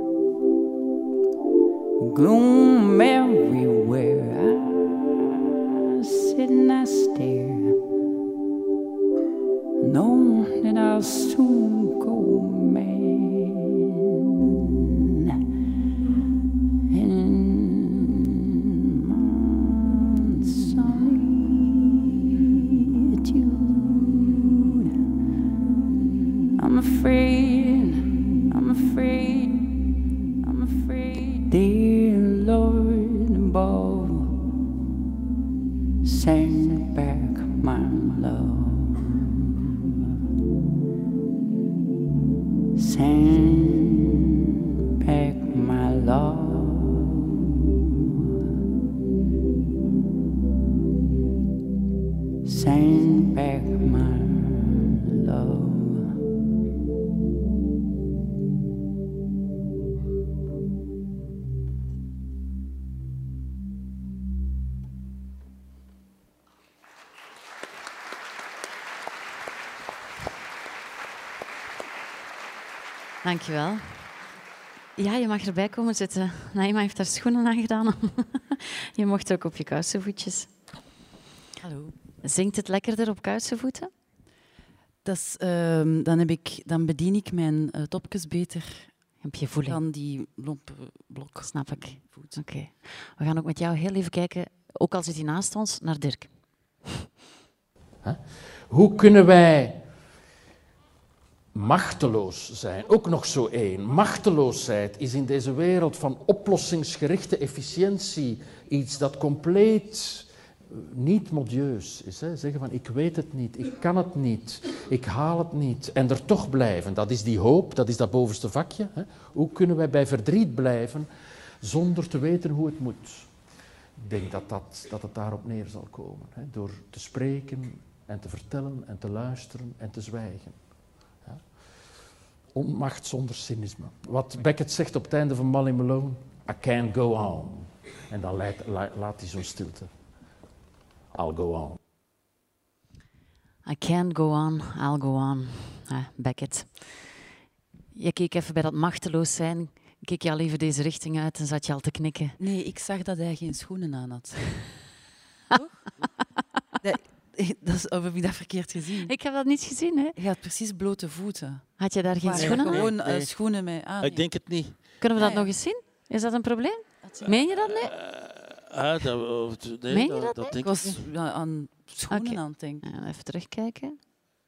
Gloom everywhere. I sit and I stare. Know that I'll soon go mad. I'm afraid, I'm afraid, I'm afraid. Dear Lord above, send back my love. Send back my love. Send back my love. Dankjewel. Ja, je mag erbij komen zitten. Naima heeft haar schoenen aangedaan. Je mocht ook op je kousenvoetjes. Hallo. Zingt het lekkerder op kousenvoeten? Dat is, ehm, dan, heb ik, dan bedien ik mijn uh, topjes beter Heb je voeling? dan die lompe blok. Snap ik. Voet. Oké. Okay. We gaan ook met jou heel even kijken, ook al zit hij naast ons, naar Dirk. Huh? Hoe kunnen wij machteloos zijn? Ook nog zo één. Machteloosheid is in deze wereld van oplossingsgerichte efficiëntie iets dat compleet niet modieus is. Hè? Zeggen van ik weet het niet, ik kan het niet, ik haal het niet. En er toch blijven, dat is die hoop, dat is dat bovenste vakje. Hè? Hoe kunnen wij bij verdriet blijven zonder te weten hoe het moet? Ik denk dat, dat, dat het daarop neer zal komen. Hè? Door te spreken en te vertellen en te luisteren en te zwijgen. Ja? Onmacht zonder cynisme. Wat Beckett zegt op het einde van Molly Malone, I can't go on. En dan laat, laat hij zo'n stilte. I'll go on. I can't go on, I'll go on. Ah, Beckett. Je keek even bij dat machteloos zijn. Keek je al even deze richting uit en zat je al te knikken. Nee, ik zag dat hij geen schoenen aan had. Toch? Nee, dat is, of heb ik dat verkeerd gezien? Ik heb dat niet gezien, hè? Je had precies blote voeten. Had je daar geen Maar schoenen aan? Gewoon uh, Nee. schoenen met... Ah, Ik denk het niet. Kunnen we dat Ah, ja. nog eens zien? Is dat een probleem? Meen je dat nu? Ah, dat, nee, Meen je dat, dat dat niet? denk ik was niet. ja, aan schoenen Oké. aan het denken. Ja, even terugkijken.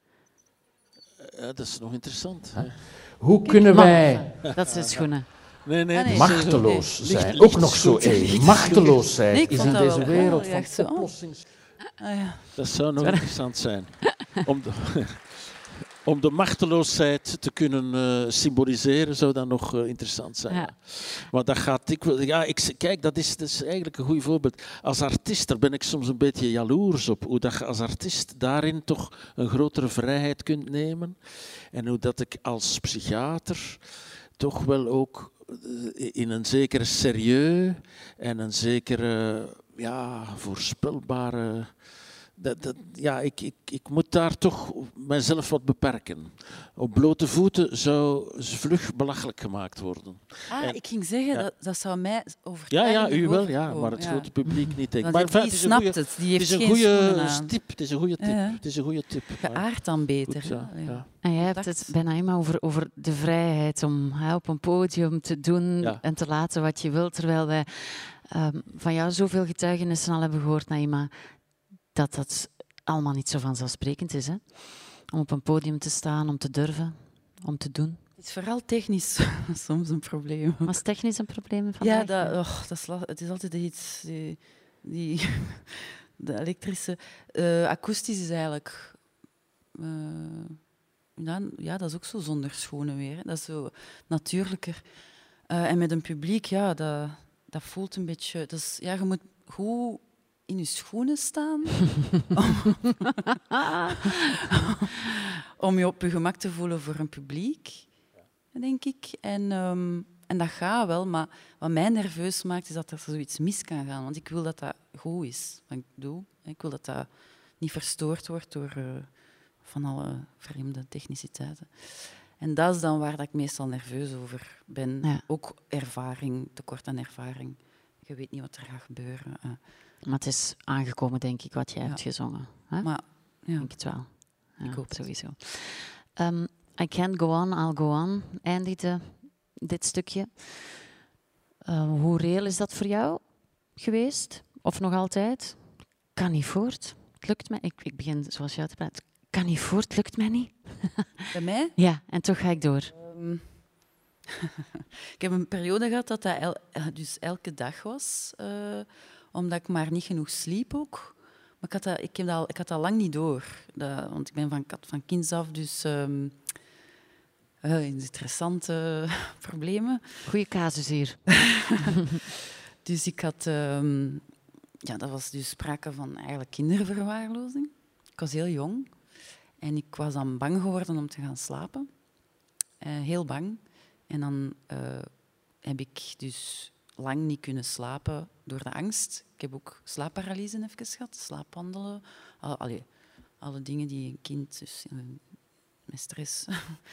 Ja, dat is nog interessant. Hè? Hoe kunnen wij Dat zijn schoenen. Nee, nee, Ah, nee. dat is- machteloos Licht- zijn? licht- Ook nog zo één. Machteloosheid Nee, ik is vond in dat deze wel- wereld ja, van echt zo, oh. oplossings... Ah, ja. Dat zou nog interessant zijn. Om de, om de machteloosheid te kunnen uh, symboliseren zou dat nog uh, interessant zijn. Ja. Maar dat gaat dikwijls... Ja, ik, kijk, dat is, dat is eigenlijk een goed voorbeeld. Als artiest, daar ben ik soms een beetje jaloers op. Hoe dat je als artiest daarin toch een grotere vrijheid kunt nemen. En hoe dat ik als psychiater toch wel ook in een zekere serieus en een zekere ja, voorspelbare... Dat, dat, ja, ik, ik, ik moet daar toch mijzelf wat beperken. Op blote voeten zou vlug belachelijk gemaakt worden. Ah, En- ik ging zeggen, ja. dat, dat zou mij Ja, overtuigen. ja, u wel, over- ja, oh, maar het ja. grote publiek niet. Denk. Want Maar die enfin, het is een snapt goeie- het, die het heeft is een geen schoenen goede aan. tip. Het is een goede tip. Ja. Het is een goede tip. Maar Geaard dan beter. goed, ja, hè. ja. En jij hebt Dacht- het bij Naima over, over de vrijheid om hè, op een podium te doen Ja. en te laten wat je wilt. Terwijl wij ehm, van jou zoveel getuigenissen al hebben gehoord, Naima, dat dat allemaal niet zo vanzelfsprekend is. Hè? Om op een podium te staan, om te durven, om te doen. Het is vooral technisch soms een probleem. Was technisch een probleem vandaag? Ja, dat, och, dat is, la- het is altijd iets... Die, die, de elektrische... eh, akoestisch is eigenlijk... eh, ja, ja, dat is ook zo zonder schoenen weer. Hè. Dat is zo natuurlijker. Eh, en met een publiek, ja, dat, dat voelt een beetje... Dat is, ja, je moet goed in je schoenen staan om, om je op je gemak te voelen voor een publiek, denk ik. En, um, en dat gaat wel, maar wat mij nerveus maakt, is dat er zoiets mis kan gaan. Want ik wil dat dat goed is, wat ik doe. Ik wil dat dat niet verstoord wordt door uh, van alle vreemde techniciteiten. En dat is dan waar dat ik meestal nerveus over ben. Ja. Ook ervaring, tekort aan ervaring. Je weet niet wat er gaat gebeuren. Uh, Maar het is aangekomen, denk ik, wat jij Ja. hebt gezongen. Hè? maar ja. Ik denk het wel. Ja, Ik hoop het. sowieso. Um, I can't go on, I'll go on, eindigde dit stukje. Uh, hoe reëel is dat voor jou geweest? Of nog altijd? Kan niet voort. Het lukt mij. Ik, ik begin zoals jou te praten. Kan niet voort, het lukt mij niet. Bij mij? Ja, en toch ga ik door. Um, ik heb een periode gehad dat dat el, dus elke dag was, uh, omdat ik maar niet genoeg sliep ook. Maar ik had dat, ik heb dat al, ik had dat lang niet door, dat, want ik ben van, ik had van kinds af dus um, uh, interessante problemen. Goeie casus hier. Dus ik had, um, ja, dat was dus sprake van eigenlijk kinderverwaarlozing. Ik was heel jong en ik was dan bang geworden om te gaan slapen. Uh, heel bang. En dan uh, heb ik dus lang niet kunnen slapen door de angst. Ik heb ook slaapparalyse even gehad, slaapwandelen. Al, allee, alle dingen die een kind dus, uh, met stress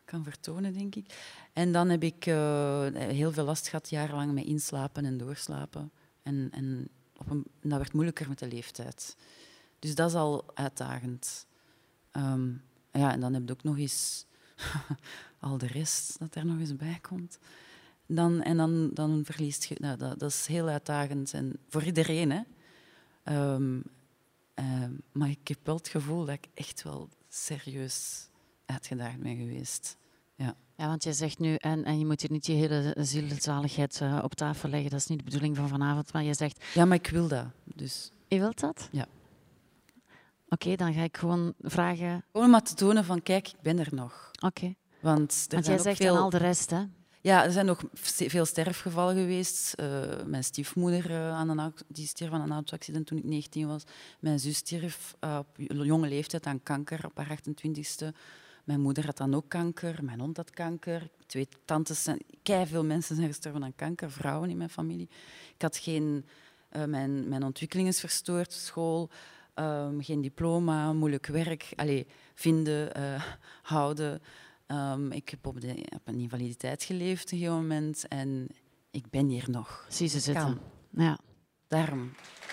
kan vertonen, denk ik. En dan heb ik uh, heel veel last gehad, jarenlang met inslapen en doorslapen. En, en, op een, en dat werd moeilijker met de leeftijd. Dus dat is al uitdagend. Um, ja, en dan heb je ook nog eens al de rest dat er nog eens bij komt. Dan, en dan, dan verliest je... Nou, dat, dat is heel uitdagend. En voor iedereen, hè. Um, uh, maar ik heb wel het gevoel dat ik echt wel serieus uitgedaagd ben geweest. Ja. Ja, want jij zegt nu, en, en je moet hier niet je hele zielzaligheid uh, op tafel leggen, dat is niet de bedoeling van vanavond, maar je zegt... Ja, maar ik wil dat, dus... Je wilt dat? Ja. Oké, okay, dan ga ik gewoon vragen... Gewoon om maar te tonen van, kijk, ik ben er nog. Oké. Okay. Want, want jij zegt veel... al de rest, hè? Ja, er zijn nog veel sterfgevallen geweest. Uh, mijn stiefmoeder uh, aan een, die stierf aan een auto-accident toen ik negentien was. Mijn zus stierf uh, op jonge leeftijd aan kanker op haar achtentwintigste. Mijn moeder had dan ook kanker. Mijn hond had kanker. Twee tantes zijn... Keiveel mensen zijn gestorven aan kanker, vrouwen in mijn familie. Ik had geen... Uh, mijn, mijn ontwikkeling is verstoord, school... Um, geen diploma, moeilijk werk. Allee, vinden, uh, houden... Um, ik heb op, de, op een invaliditeit geleefd op een gegeven moment en ik ben hier nog. Zie ze zitten. Kan. Ja. Daarom.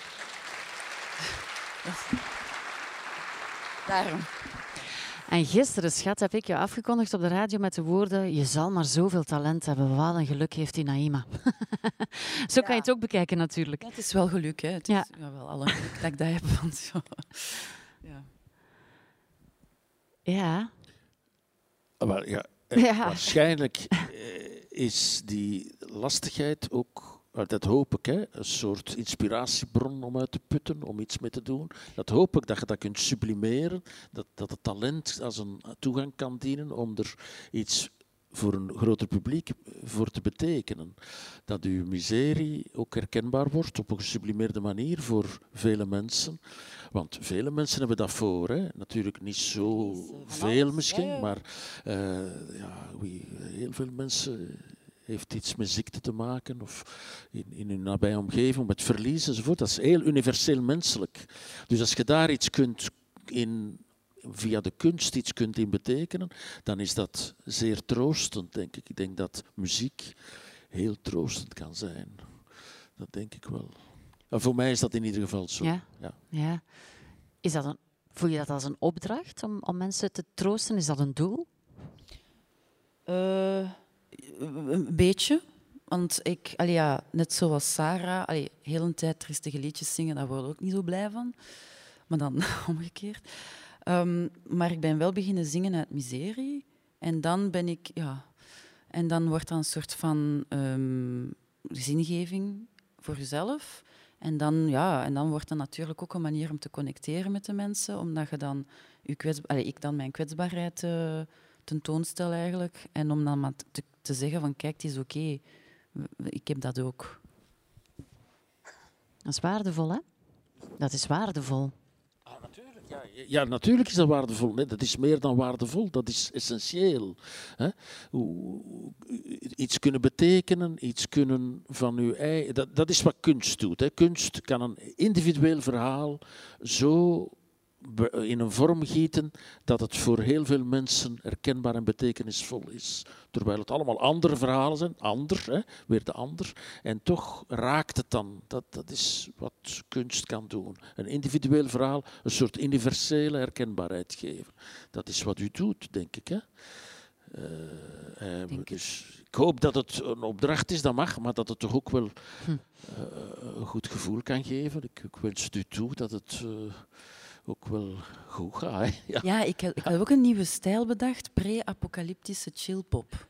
Daarom. En gisteren, schat, heb ik je afgekondigd op de radio met de woorden: je zal maar zoveel talent hebben. Wat een geluk heeft die Naïma. Zo ja. kan je het ook bekijken, natuurlijk. Ja, het is wel geluk, hè. Het is ja. ja, wel alle geluk dat ik dat heb. Want zo. Ja. Ja. Wel, ja, ja. Waarschijnlijk is die lastigheid ook, dat hoop ik, hè, een soort inspiratiebron om uit te putten, om iets mee te doen. Dat hoop ik, dat je dat kunt sublimeren, dat, dat het talent als een toegang kan dienen om er iets voor een groter publiek voor te betekenen. Dat uw miserie ook herkenbaar wordt op een gesublimeerde manier voor vele mensen. Want vele mensen hebben dat voor. Hè. Natuurlijk niet zo veel misschien, maar uh, ja, wie, heel veel mensen heeft iets met ziekte te maken of in, in hun nabije omgeving, met verlies enzovoort. Dat is heel universeel menselijk. Dus als je daar iets kunt in... via de kunst iets kunt in betekenen, dan is dat zeer troostend, denk ik. Ik denk dat muziek heel troostend kan zijn. Dat denk ik wel. En voor mij is dat in ieder geval zo. Ja? Ja. Ja. Is dat een, voel je dat als een opdracht om, om mensen te troosten? Is dat een doel? Uh, een beetje. Want ik, allee, ja, net zoals Sarah, allee, heel een tijd tristige liedjes zingen, daar word ik ook niet zo blij van. Maar dan omgekeerd. Um, maar ik ben wel beginnen zingen uit miserie. En dan ben ik, ja... En dan wordt dat een soort van um, zingeving voor jezelf. En dan, ja, en dan wordt dat natuurlijk ook een manier om te connecteren met de mensen. Omdat je dan je kwetsba- Allee, ik dan mijn kwetsbaarheid uh, tentoonstel eigenlijk. En om dan maar te, te zeggen van, kijk, het is oké. Okay. Ik heb dat ook. Dat is waardevol, hè? Dat is waardevol. Ja, ja, natuurlijk is dat waardevol. Nee, dat is meer dan waardevol, dat is essentieel. Hè? Iets kunnen betekenen, iets kunnen van uw eigen... Dat, dat is wat kunst doet. Hè. Kunst kan een individueel verhaal zo in een vorm gieten dat het voor heel veel mensen herkenbaar en betekenisvol is. Terwijl het allemaal andere verhalen zijn, ander, hè, weer de ander. En toch raakt het dan. Dat, dat is wat kunst kan doen. Een individueel verhaal, een soort universele herkenbaarheid geven. Dat is wat u doet, denk ik. Hè? Uh, uh, dus ik hoop dat het een opdracht is, dat mag, maar dat het toch ook wel uh, een goed gevoel kan geven. Ik, ik wens het u toe dat het... Uh, ook wel goed gaat. Hè? Ja, ja ik, heb, ik heb ook een nieuwe stijl bedacht. Pre-apocalyptische chillpop.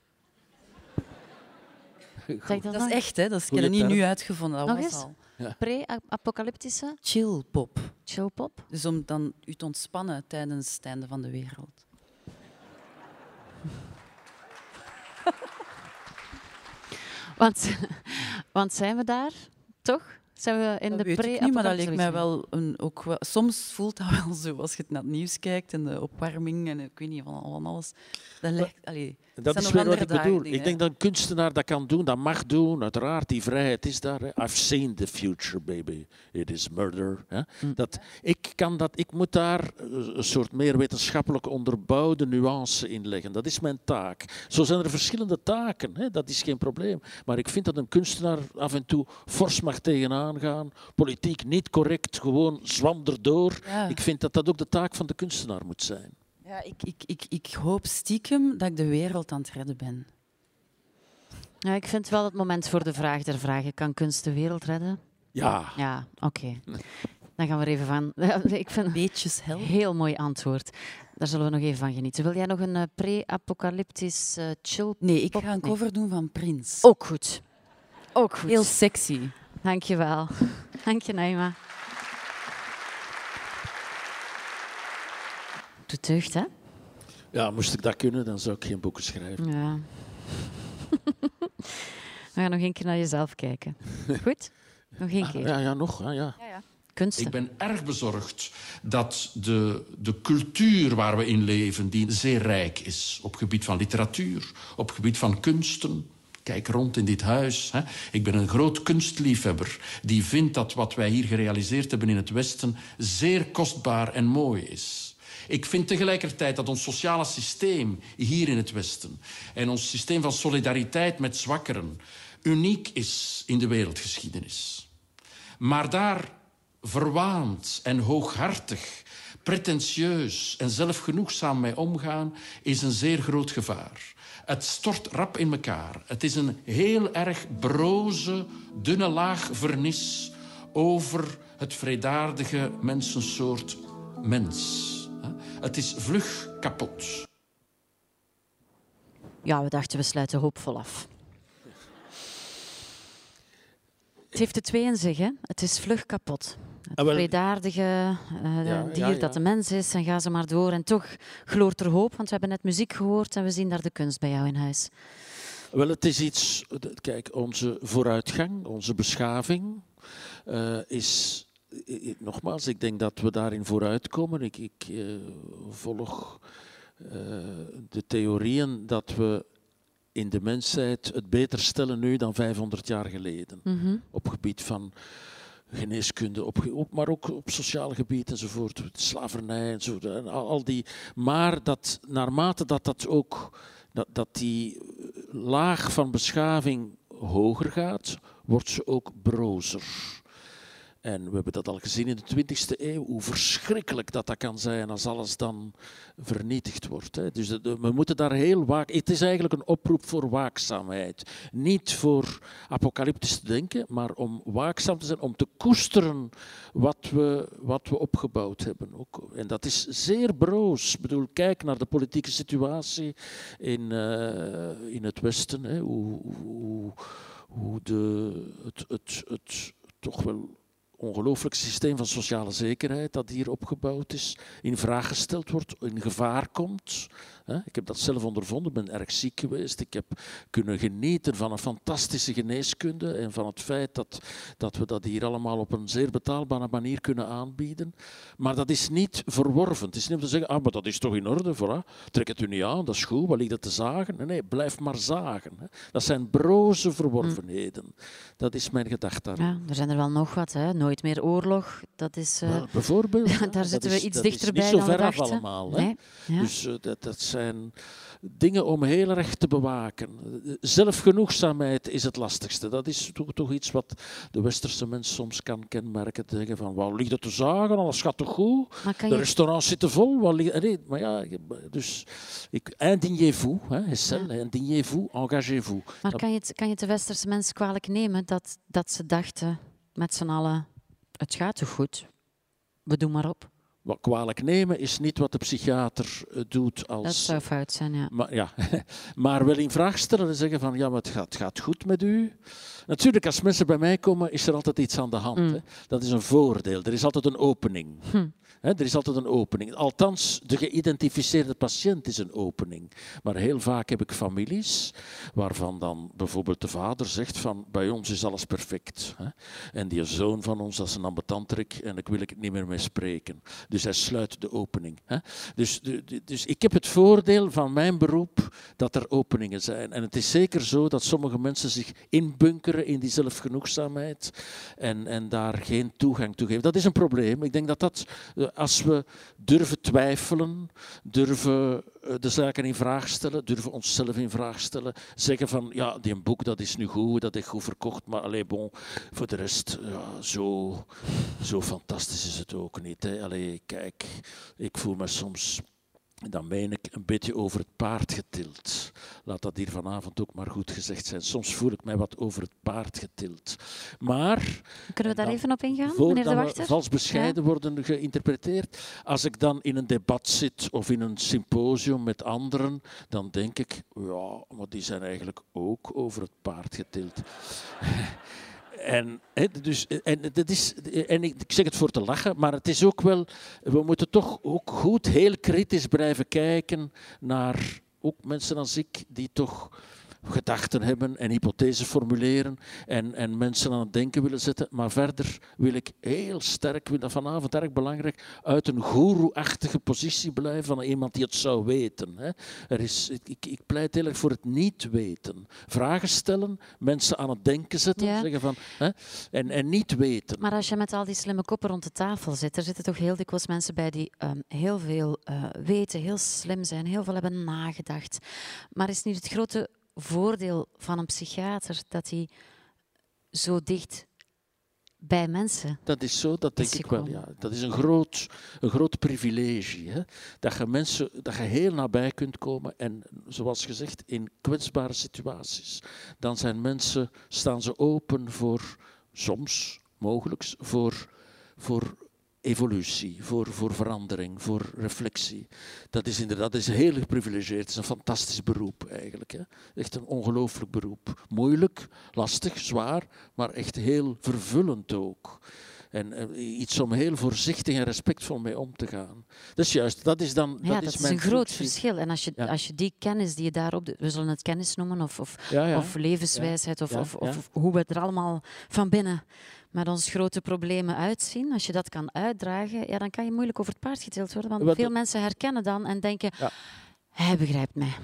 Dat, dat is echt, hè? Dat is, ik heb het niet nu uitgevonden. Dat Nog was eens? al. Ja. Pre-apocalyptische? Chillpop. Chillpop? Dus om dan u te ontspannen tijdens het einde van de wereld. want, want zijn we daar, toch? Zijn we in dat de weet pre ik niet, maar dat lijkt mij wel een... Ook wel, soms voelt dat wel zo, als je naar het nieuws kijkt en de opwarming en ik weet niet, van alles. Dat lijkt... Allee. Dat zijn is nog weer wat ik andere bedoel. dagen, Ik denk dat een kunstenaar dat kan doen, dat mag doen. Uiteraard, die vrijheid is daar. Hè. I've seen the future, baby. It is murder. Hè. Mm. Dat, ik, kan dat, ik moet daar een soort meer wetenschappelijk onderbouwde nuance in leggen. Dat is mijn taak. Zo zijn er verschillende taken. Hè. Dat is geen probleem. Maar ik vind dat een kunstenaar af en toe fors mag tegenaan gaan. Politiek niet correct, gewoon zwam erdoor. Ja. Ik vind dat dat ook de taak van de kunstenaar moet zijn. Ja, ik, ik, ik, ik hoop stiekem dat ik de wereld aan het redden ben. Ja, ik vind wel het moment voor de vraag der vragen. Kan kunst de wereld redden? Ja. Ja, oké. Okay. Dan gaan we er even van. Ik vind het Beetjes een help. heel mooi antwoord. Daar zullen we nog even van genieten. Wil jij nog een uh, pre-apocalyptisch uh, chill? Nee, ik pop? ga een Nee. cover doen van Prins. Ook goed. Ook goed. Heel sexy. Dank je wel. Dank je, Naima. Doet deugd, hè? Ja, moest ik dat kunnen, dan zou ik geen boeken schrijven. Ja. We gaan nog één keer naar jezelf kijken. Goed? Nog één keer. Ja, ja, nog. Ja, ja. Ja, ja. Kunsten. Ik ben erg bezorgd dat de, de cultuur waar we in leven, die zeer rijk is op gebied van literatuur, op gebied van kunsten. Kijk rond in dit huis. Hè. Ik ben een groot kunstliefhebber die vindt dat wat wij hier gerealiseerd hebben in het Westen zeer kostbaar en mooi is. Ik vind tegelijkertijd dat ons sociale systeem hier in het Westen en ons systeem van solidariteit met zwakkeren uniek is in de wereldgeschiedenis. Maar daar verwaand en hooghartig, pretentieus en zelfgenoegzaam mee omgaan is een zeer groot gevaar. Het stort rap in elkaar. Het is een heel erg broze, dunne laag vernis over het vredaardige mensensoort mens. Het is vlug kapot. Ja, we dachten we sluiten hoopvol af. Het heeft de twee in zich, hè. Het is vlug kapot. Het Ah, wel. vredaardige uh, Ja, dier ja, ja. dat de mens is, en ga ze maar door. En toch gloort er hoop, want we hebben net muziek gehoord en we zien daar de kunst bij jou in huis. Wel, het is iets... Kijk, onze vooruitgang, onze beschaving uh, is... Nogmaals, ik denk dat we daarin vooruitkomen. Ik, ik uh, volg uh, de theorieën dat we in de mensheid het beter stellen nu dan vijfhonderd jaar geleden. Mm-hmm. Op gebied van geneeskunde, op, op, maar ook op sociaal gebied enzovoort, slavernij enzovoort. Al, al die, maar dat naarmate dat dat ook, dat, dat die laag van beschaving hoger gaat, wordt ze ook brozer. En we hebben dat al gezien in de twintigste eeuw, hoe verschrikkelijk dat, dat kan zijn als alles dan vernietigd wordt. Hè. Dus de, de, we moeten daar heel waak. Het is eigenlijk een oproep voor waakzaamheid. Niet voor apocalyptisch te denken, maar om waakzaam te zijn, om te koesteren wat we, wat we opgebouwd hebben. Ook. En dat is zeer broos. Ik bedoel, kijk naar de politieke situatie in, uh, in het Westen. Hè. Hoe, hoe, hoe de, het, het, het toch wel ongelooflijk systeem van sociale zekerheid dat hier opgebouwd is, in vraag gesteld wordt, in gevaar komt. Ik heb dat zelf ondervonden, ben erg ziek geweest. Ik heb kunnen genieten van een fantastische geneeskunde en van het feit dat, dat we dat hier allemaal op een zeer betaalbare manier kunnen aanbieden. Maar dat is niet verworven. Het is niet om te zeggen, ah, maar dat is toch in orde, voilà. Trek het u niet aan, dat is goed, wat ligt dat te zagen? Nee, nee, blijf maar zagen. Dat zijn broze verworvenheden. Dat is mijn gedachte daarin. Ja, er zijn er wel nog wat, hè. Nooit meer oorlog. Dat is, uh, Wel, bijvoorbeeld. daar dat zitten we is, iets dat dichterbij is niet dan zo we ver af dachten. allemaal. Hè? Nee. Ja. Dus uh, dat, dat zijn dingen om heel erg te bewaken. Zelfgenoegzaamheid is het lastigste. Dat is toch, toch iets wat de westerse mens soms kan kenmerken. Te zeggen van, wat ligt het te zagen? Alles gaat toch goed? Maar kan De je... restaurants zitten vol. Wat ligt... nee, maar ja, dus ik, indignez-vous, Hessel, ja. indignez-vous, engagez-vous. Maar dat... kan je, het, kan je het de westerse mens kwalijk nemen dat, dat ze dachten met z'n allen, het gaat toch goed? We doen maar op. Wat kwalijk nemen is niet wat de psychiater doet als... Dat zou fout zijn, ja. Maar, ja. maar wel in vraag stellen en zeggen van, ja, maar het gaat, het gaat goed met u. Natuurlijk, als mensen bij mij komen, is er altijd iets aan de hand. Mm. Hè. Dat is een voordeel. Er is altijd een opening. Hm. Hè, er is altijd een opening. Althans, de geïdentificeerde patiënt is een opening. Maar heel vaak heb ik families waarvan dan bijvoorbeeld de vader zegt van, bij ons is alles perfect. Hè. En die zoon van ons, dat is een ambetanterik en ik wil ik het niet meer mee spreken. Dus hij sluit de opening. Hè. Dus, de, de, dus ik heb het voordeel van mijn beroep dat er openingen zijn. En het is zeker zo dat sommige mensen zich inbunkeren in die zelfgenoegzaamheid en, en daar geen toegang toe geven. Dat is een probleem. Ik denk dat dat, als we durven twijfelen, durven de zaken in vraag stellen, durven onszelf in vraag stellen, zeggen van, ja, die boek dat is nu goed, dat is goed verkocht, maar allez, bon, voor de rest, ja, zo, zo fantastisch is het ook niet. Hè. Allee, kijk, ik voel me soms, dan meen ik, een beetje over het paard getild. Laat dat hier vanavond ook maar goed gezegd zijn. Soms voel ik mij wat over het paard getild. Maar... Kunnen we daar even op ingaan, meneer De Wachter? We vals bescheiden ja? worden geïnterpreteerd. Als ik dan in een debat zit of in een symposium met anderen, dan denk ik, ja, maar die zijn eigenlijk ook over het paard getild. En, he, dus, en, dat is, en ik, ik zeg het voor te lachen, maar het is ook wel... We moeten toch ook goed, heel kritisch blijven kijken naar ook mensen als ik, die toch gedachten hebben en hypothesen formuleren en, en mensen aan het denken willen zetten. Maar verder wil ik heel sterk, ik vind dat vanavond erg belangrijk, uit een goeroe-achtige positie blijven van iemand die het zou weten. Hè. Er is, ik, ik pleit heel erg voor het niet weten. Vragen stellen, mensen aan het denken zetten, ja. zeggen van, hè, en, en niet weten. Maar als je met al die slimme koppen rond de tafel zit, er zitten toch heel dikwijls mensen bij die um, heel veel uh, weten, heel slim zijn, heel veel hebben nagedacht. Maar is niet het grote voordeel van een psychiater dat hij zo dicht bij mensen Dat is zo, dat denk ik wel. Ja. Dat is een groot, een groot privilege. Hè? Dat je mensen, dat je heel nabij kunt komen en, zoals gezegd, in kwetsbare situaties. Dan zijn mensen, staan ze open voor, soms, mogelijk, voor, voor evolutie, voor, voor verandering, voor reflectie. Dat is inderdaad dat is heel geprivilegeerd. Het is een fantastisch beroep eigenlijk. Hè? Echt een ongelooflijk beroep. Moeilijk, lastig, zwaar, maar echt heel vervullend ook. En uh, iets om heel voorzichtig en respectvol mee om te gaan. Dat is juist, dat is dan... Ja, dat, dat is, is een groot functie. verschil. En als je, Ja. als je die kennis die je daarop... We zullen het kennis noemen, of, of, Ja, ja. of levenswijsheid, of, Ja, of, ja. of, of hoe we er allemaal van binnen met onze grote problemen uitzien. Als je dat kan uitdragen, ja, dan kan je moeilijk over het paard getild worden. Want Wat veel dat- mensen herkennen dan en denken... Ja. Hij begrijpt mij.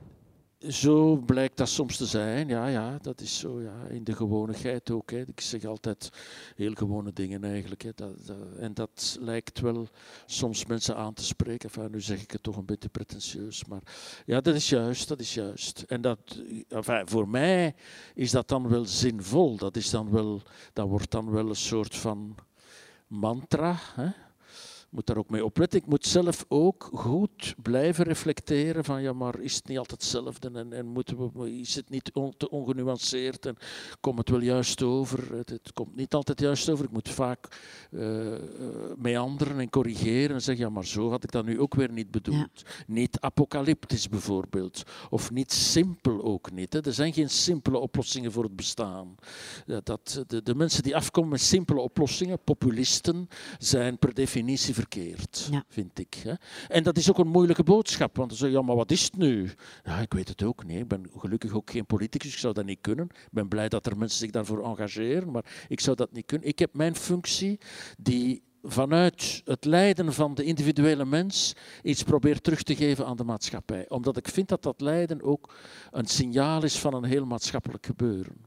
Zo blijkt dat soms te zijn. Ja, ja, dat is zo. Ja. In de gewonigheid ook. Hè. Ik zeg altijd heel gewone dingen eigenlijk. Hè. Dat, dat, en dat lijkt wel soms mensen aan te spreken. Enfin, nu zeg ik het toch een beetje pretentieus. Maar ja, dat is juist. Dat is juist. En dat, enfin, voor mij is dat dan wel zinvol. Dat, is dan wel, dat wordt dan wel een soort van mantra. Hè. Ik moet daar ook mee opletten. Ik moet zelf ook goed blijven reflecteren van ja, maar is het niet altijd hetzelfde en, en moeten we, is het niet on, te ongenuanceerd en komt het wel juist over? Het, het komt niet altijd juist over. Ik moet vaak uh, uh, meanderen en corrigeren en zeggen ja, maar zo had ik dat nu ook weer niet bedoeld. Ja. Niet apocalyptisch bijvoorbeeld. Of niet simpel ook niet. Hè. Er zijn geen simpele oplossingen voor het bestaan. Dat, de, de mensen die afkomen met simpele oplossingen, populisten, zijn per definitie verkeerd. Verkeerd, ja. vind ik. Hè. En dat is ook een moeilijke boodschap, want dan zeg je, ja, maar wat is het nu? Ja, ik weet het ook niet. Ik ben gelukkig ook geen politicus, ik zou dat niet kunnen. Ik ben blij dat er mensen zich daarvoor engageren, maar ik zou dat niet kunnen. Ik heb mijn functie die vanuit het lijden van de individuele mens iets probeert terug te geven aan de maatschappij. Omdat ik vind dat dat lijden ook een signaal is van een heel maatschappelijk gebeuren.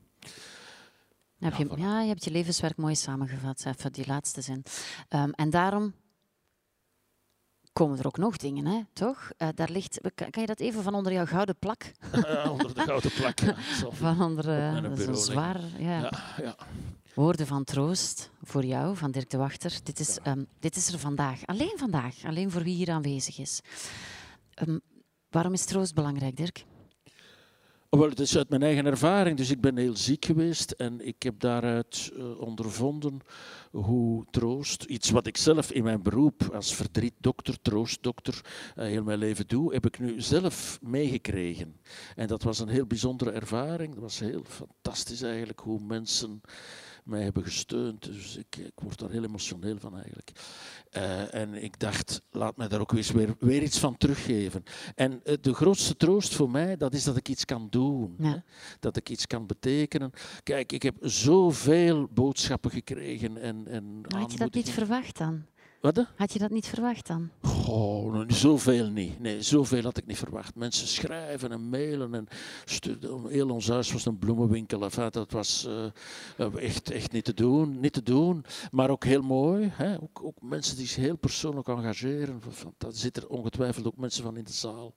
Heb je, ja, je hebt je levenswerk mooi samengevat, even die laatste zin. Um, en daarom komen er ook nog dingen, hè, toch? Uh, daar ligt, kan, kan je dat even van onder jouw gouden plak? Uh, onder de gouden plak. Ja. Van onder, uh, dat is een zwaar... Ja. Ja, ja. Woorden van troost voor jou, van Dirk De Wachter. Dit is, Ja. um, dit is er vandaag. Alleen vandaag. Alleen voor wie hier aanwezig is. Um, waarom is troost belangrijk, Dirk? Oh, wel, het is uit mijn eigen ervaring, dus ik ben heel ziek geweest en ik heb daaruit uh, ondervonden hoe troost, iets wat ik zelf in mijn beroep als verdrietdokter, troostdokter, uh, heel mijn leven doe, heb ik nu zelf meegekregen. En dat was een heel bijzondere ervaring, dat was heel fantastisch eigenlijk, hoe mensen mij hebben gesteund. Dus ik, ik word daar heel emotioneel van eigenlijk. Uh, en ik dacht, laat mij daar ook eens weer, weer iets van teruggeven. En uh, de grootste troost voor mij, dat is dat ik iets kan doen. Ja. Hè? Dat ik iets kan betekenen. Kijk, ik heb zoveel boodschappen gekregen. En, en Had je dat niet verwacht dan? Wat? Had je dat niet verwacht dan? Oh, nou, zoveel niet. Nee, zoveel had ik niet verwacht. Mensen schrijven en mailen. En stu- heel ons huis was een bloemenwinkel. Enfin, dat was uh, echt, echt niet te doen. Niet te doen. Maar ook heel mooi. Hè? Ook, ook mensen die zich heel persoonlijk engageren. Daar zitten er ongetwijfeld ook mensen van in de zaal.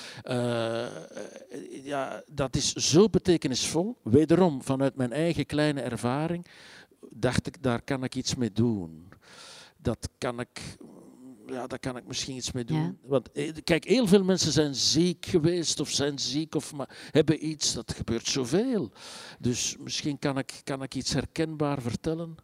Uh, ja, dat is zo betekenisvol. Wederom, vanuit mijn eigen kleine ervaring, dacht ik, daar kan ik iets mee doen. Dat kan ik, ja, daar kan ik misschien iets mee doen. Ja. Want kijk, heel veel mensen zijn ziek geweest of zijn ziek of maar, hebben iets. Dat gebeurt zoveel. Dus misschien kan ik, kan ik iets herkenbaar vertellen.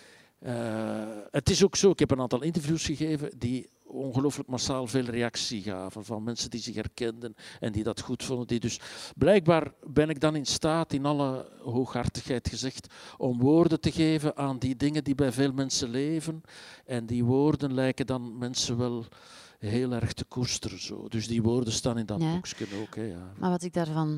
Uh, het is ook zo, ik heb een aantal interviews gegeven die ongelooflijk massaal veel reactie gaven van mensen die zich herkenden en die dat goed vonden. Die dus, blijkbaar ben ik dan in staat, in alle hooghartigheid gezegd, om woorden te geven aan die dingen die bij veel mensen leven. En die woorden lijken dan mensen wel heel erg te koesteren. Zo. Dus die woorden staan in dat Ja. boekje ook. Hè, ja. Maar wat ik daarvan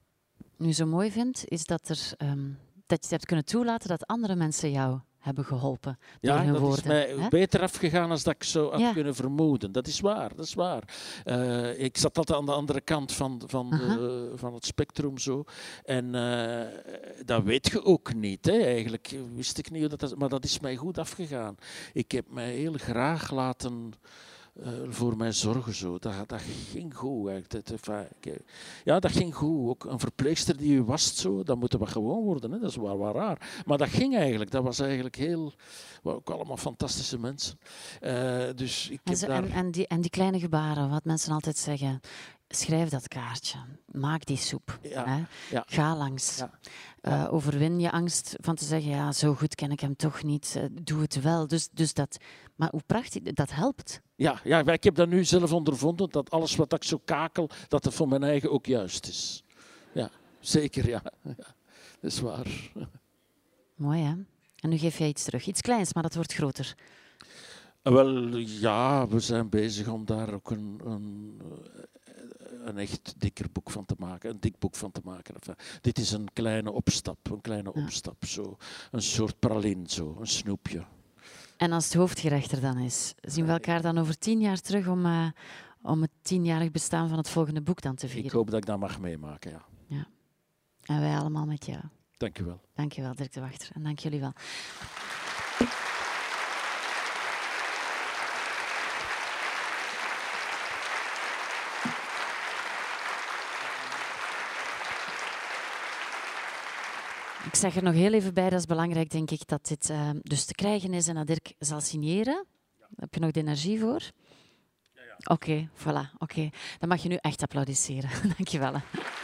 nu zo mooi vind, is dat, er, um, dat je het hebt kunnen toelaten dat andere mensen jou hebben geholpen door Ja, hun dat woorden. is mij hè? beter afgegaan dan dat ik zo had Ja. kunnen vermoeden. Dat is waar, dat is waar. Uh, ik zat altijd aan de andere kant van, van, de, van het spectrum zo. En uh, dat weet je ook niet. Hè. Eigenlijk wist ik niet hoe dat is, maar dat is mij goed afgegaan. Ik heb mij heel graag laten uh, voor mij zorgen zo. Dat, dat ging goed. Eigenlijk. Dat, ja, dat ging goed. Ook een verpleegster die u wast zo, dat moet wat gewoon worden. Hè. Dat is waar, waar raar. Maar dat ging eigenlijk. Dat was eigenlijk heel... Ook allemaal fantastische mensen. Uh, dus ik En, heb zo, daar... en, en, die, en die kleine gebaren, wat mensen altijd zeggen. Schrijf dat kaartje. Maak die soep. Ja, Hè. ja. Ga langs. Ja. Uh, overwin je angst van te zeggen, ja, zo goed ken ik hem toch niet. Uh, doe het wel. Dus, dus dat, maar hoe prachtig, dat helpt. Ja, ja, ik heb dat nu zelf ondervonden, dat alles wat ik zo kakel, dat het voor mijn eigen ook juist is. Ja, zeker, ja. ja dat is waar. Mooi, hè? En nu geef jij iets terug. Iets kleins, maar dat wordt groter. Wel, ja, we zijn bezig om daar ook een, een, een echt dikker boek van te maken. Een dik boek van te maken. Enfin, dit is een kleine opstap, een kleine ja. opstap. Zo. Een soort praline, zo, een snoepje. En als het hoofdgerecht er dan is, zien we elkaar dan over tien jaar terug om, uh, om het tienjarig bestaan van het volgende boek dan te vieren? Ik hoop dat ik dat mag meemaken, ja. ja. En wij allemaal met jou. Dank je wel. Dank je wel, Dirk de Wachter. En dank jullie wel. Ik zeg er nog heel even bij, dat is belangrijk, denk ik, dat dit uh, dus te krijgen is en dat Dirk zal signeren. Ja. Heb je nog de energie voor? Ja, ja. Oké, okay, voilà. Okay. Dan mag je nu echt applaudisseren. Dank je wel. Hè.